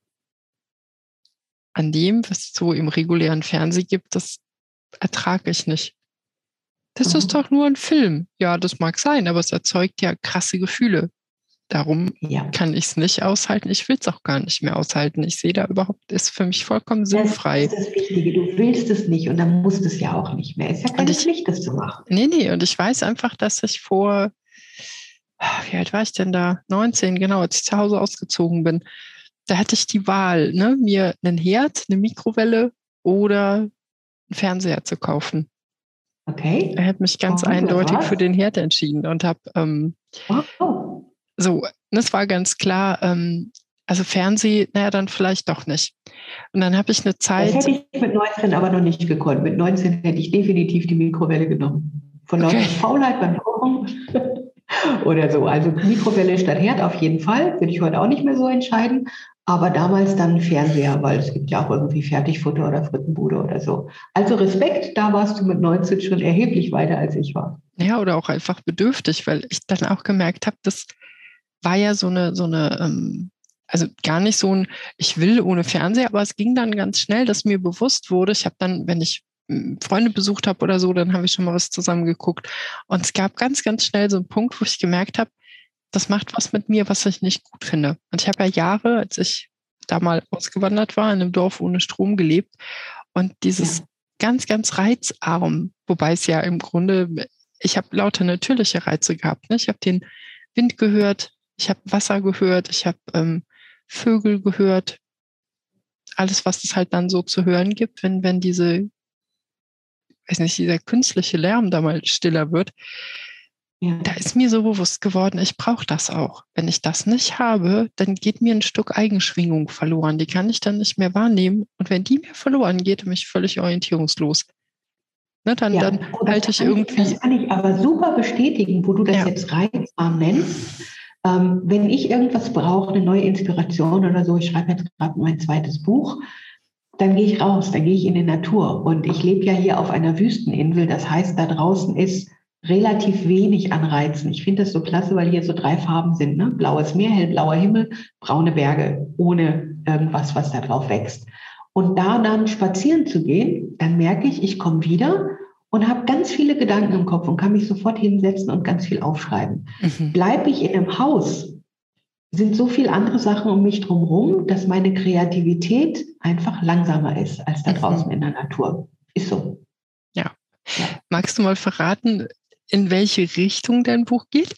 dem, was es so im regulären Fernsehen gibt, das ertrage ich nicht. Das ist doch nur ein Film. Ja, das mag sein, aber es erzeugt ja krasse Gefühle. Darum kann ich es nicht aushalten. Ich will es auch gar nicht mehr aushalten. Ich sehe da überhaupt, ist für mich vollkommen sinnfrei. Das ist das Wichtige. Du willst es nicht und dann musst es ja auch nicht mehr. Ist ja keine Pflicht, das zu machen. Nee. Und ich weiß einfach, dass ich wie alt war ich denn da? 19, genau, als ich zu Hause ausgezogen bin. Da hatte ich die Wahl, ne, mir einen Herd, eine Mikrowelle oder einen Fernseher zu kaufen. Okay. Ich habe mich ganz eindeutig für den Herd entschieden und habe so, das war ganz klar, also Fernsehen, naja, dann vielleicht doch nicht. Und dann habe ich eine Zeit. Das hätte ich mit 19 aber noch nicht gekonnt. Mit 19 hätte ich definitiv die Mikrowelle genommen. Von lauter Faulheit beim Kochen oder so. Also Mikrowelle statt Herd auf jeden Fall. Würde ich heute auch nicht mehr so entscheiden. Aber damals dann Fernseher, weil es gibt ja auch irgendwie Fertigfutter oder Frittenbude oder so. Also Respekt, da warst du mit 19 schon erheblich weiter, als ich war. Ja, oder auch einfach bedürftig, weil ich dann auch gemerkt habe, das war ja so eine also gar nicht so ein, ich will ohne Fernseher, aber es ging dann ganz schnell, dass mir bewusst wurde, ich habe dann, wenn ich Freunde besucht habe oder so, dann habe ich schon mal was zusammen geguckt. Und es gab ganz, ganz schnell so einen Punkt, wo ich gemerkt habe, das macht was mit mir, was ich nicht gut finde. Und ich habe ja Jahre, als ich da mal ausgewandert war, in einem Dorf ohne Strom gelebt. Und dieses ganz, ganz reizarm, wobei es ja im Grunde, ich habe lauter natürliche Reize gehabt. Ne? Ich habe den Wind gehört, ich habe Wasser gehört, ich habe Vögel gehört. alles, was es halt dann so zu hören gibt, wenn diese, weiß nicht, dieser künstliche Lärm da mal stiller wird, Ja. da ist mir so bewusst geworden, ich brauche das auch. Wenn ich das nicht habe, dann geht mir ein Stück Eigenschwingung verloren. Die kann ich dann nicht mehr wahrnehmen. Und wenn die mir verloren geht, bin ich völlig orientierungslos. Ne, dann halte ich irgendwie. Das kann ich aber super bestätigen, wo du das jetzt reizarm nennst. Wenn ich irgendwas brauche, eine neue Inspiration oder so, ich schreibe jetzt gerade mein zweites Buch, dann gehe ich raus, dann gehe ich in die Natur. Und ich lebe ja hier auf einer Wüsteninsel. Das heißt, da draußen ist relativ wenig an Reizen. Ich finde das so klasse, weil hier so 3 Farben sind, ne? Blaues Meer, hellblauer Himmel, braune Berge, ohne irgendwas, was da drauf wächst. Und da dann spazieren zu gehen, dann merke ich, ich komme wieder und habe ganz viele Gedanken im Kopf und kann mich sofort hinsetzen und ganz viel aufschreiben. Bleibe ich in einem Haus, sind so viele andere Sachen um mich drumherum, dass meine Kreativität einfach langsamer ist als da draußen in der Natur. Ist so. Ja. Magst du mal verraten, in welche Richtung dein Buch geht?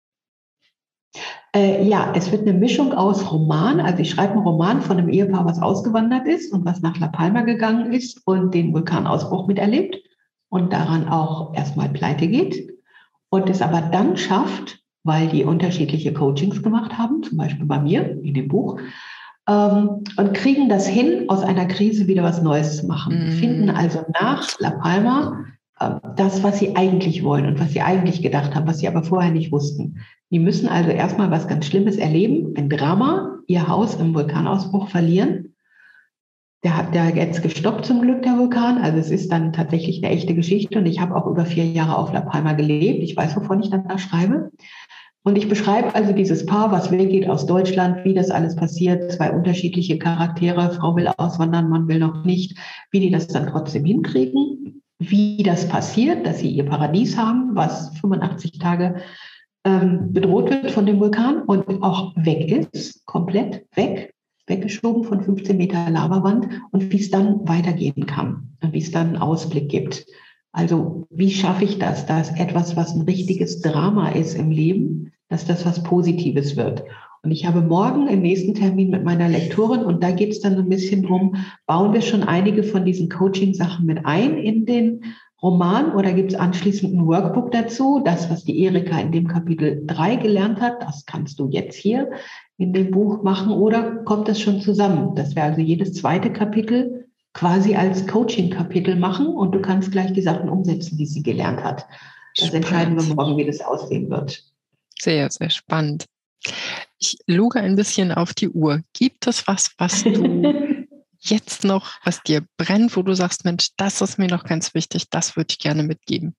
Ja, es wird eine Mischung aus Roman. Also ich schreibe einen Roman von einem Ehepaar, was ausgewandert ist und was nach La Palma gegangen ist und den Vulkanausbruch miterlebt und daran auch erstmal pleite geht und es aber dann schafft, weil die unterschiedliche Coachings gemacht haben, zum Beispiel bei mir in dem Buch, und kriegen das hin, aus einer Krise wieder was Neues zu machen. Finden also nach La Palma das, was sie eigentlich wollen und was sie eigentlich gedacht haben, was sie aber vorher nicht wussten. Die müssen also erstmal was ganz Schlimmes erleben, ein Drama, ihr Haus im Vulkanausbruch verlieren. Der hat ja jetzt gestoppt zum Glück, der Vulkan. Also es ist dann tatsächlich eine echte Geschichte und ich habe auch über 4 Jahre auf La Palma gelebt. Ich weiß, wovon ich dann da schreibe. Und ich beschreibe also dieses Paar, was weggeht aus Deutschland, wie das alles passiert, 2 unterschiedliche Charaktere, Frau will auswandern, Mann will noch nicht, wie die das dann trotzdem hinkriegen, wie das passiert, dass sie ihr Paradies haben, was 85 Tage bedroht wird von dem Vulkan und auch weg ist, komplett weggeschoben von 15 Meter Lavawand und wie es dann weitergehen kann und wie es dann einen Ausblick gibt. Also wie schaffe ich das, dass etwas, was ein richtiges Drama ist im Leben, dass das was Positives wird. Und ich habe morgen im nächsten Termin mit meiner Lektorin und da geht es dann so ein bisschen drum, bauen wir schon einige von diesen Coaching-Sachen mit ein in den Roman oder gibt es anschließend ein Workbook dazu? Das, was die Erika in dem Kapitel 3 gelernt hat, das kannst du jetzt hier in dem Buch machen oder kommt das schon zusammen? Das wäre also jedes zweite Kapitel quasi als Coaching-Kapitel machen und du kannst gleich die Sachen umsetzen, die sie gelernt hat. Das entscheiden wir morgen, wie das aussehen wird. Sehr, sehr spannend. Ich luge ein bisschen auf die Uhr. Gibt es was du jetzt noch, was dir brennt, wo du sagst, Mensch, das ist mir noch ganz wichtig, das würde ich gerne mitgeben?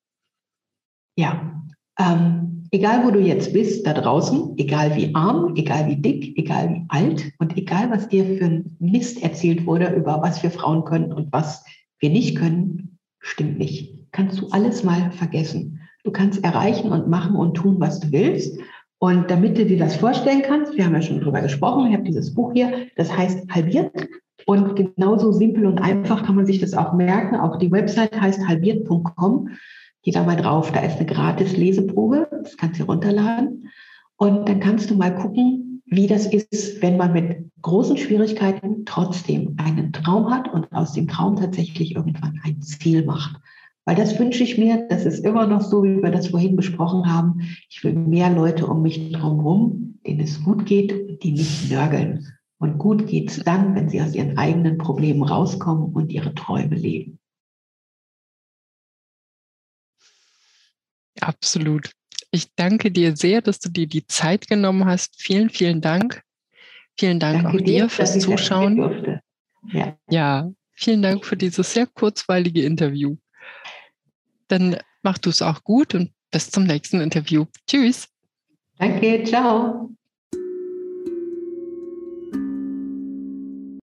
Ja, egal wo du jetzt bist, da draußen, egal wie arm, egal wie dick, egal wie alt und egal was dir für ein Mist erzählt wurde, über was wir Frauen können und was wir nicht können, stimmt nicht. Kannst du alles mal vergessen. Du kannst erreichen und machen und tun, was du willst. Und damit du dir das vorstellen kannst, wir haben ja schon drüber gesprochen, ich habe dieses Buch hier, das heißt Halbiert. Und genauso simpel und einfach kann man sich das auch merken. Auch die Website heißt halbiert.com. Geh da mal drauf, da ist eine gratis Leseprobe, das kannst du runterladen. Und dann kannst du mal gucken, wie das ist, wenn man mit großen Schwierigkeiten trotzdem einen Traum hat und aus dem Traum tatsächlich irgendwann ein Ziel macht. Weil das wünsche ich mir, das ist immer noch so, wie wir das vorhin besprochen haben. Ich will mehr Leute um mich drumherum, denen es gut geht, die nicht nörgeln. Und gut geht es dann, wenn sie aus ihren eigenen Problemen rauskommen und ihre Träume leben. Absolut. Ich danke dir sehr, dass du dir die Zeit genommen hast. Vielen, vielen Dank. Vielen Dank Danke auch dir fürs Zuschauen. Ja, vielen Dank für dieses sehr kurzweilige Interview. Dann mach du es auch gut und bis zum nächsten Interview. Tschüss. Danke, ciao.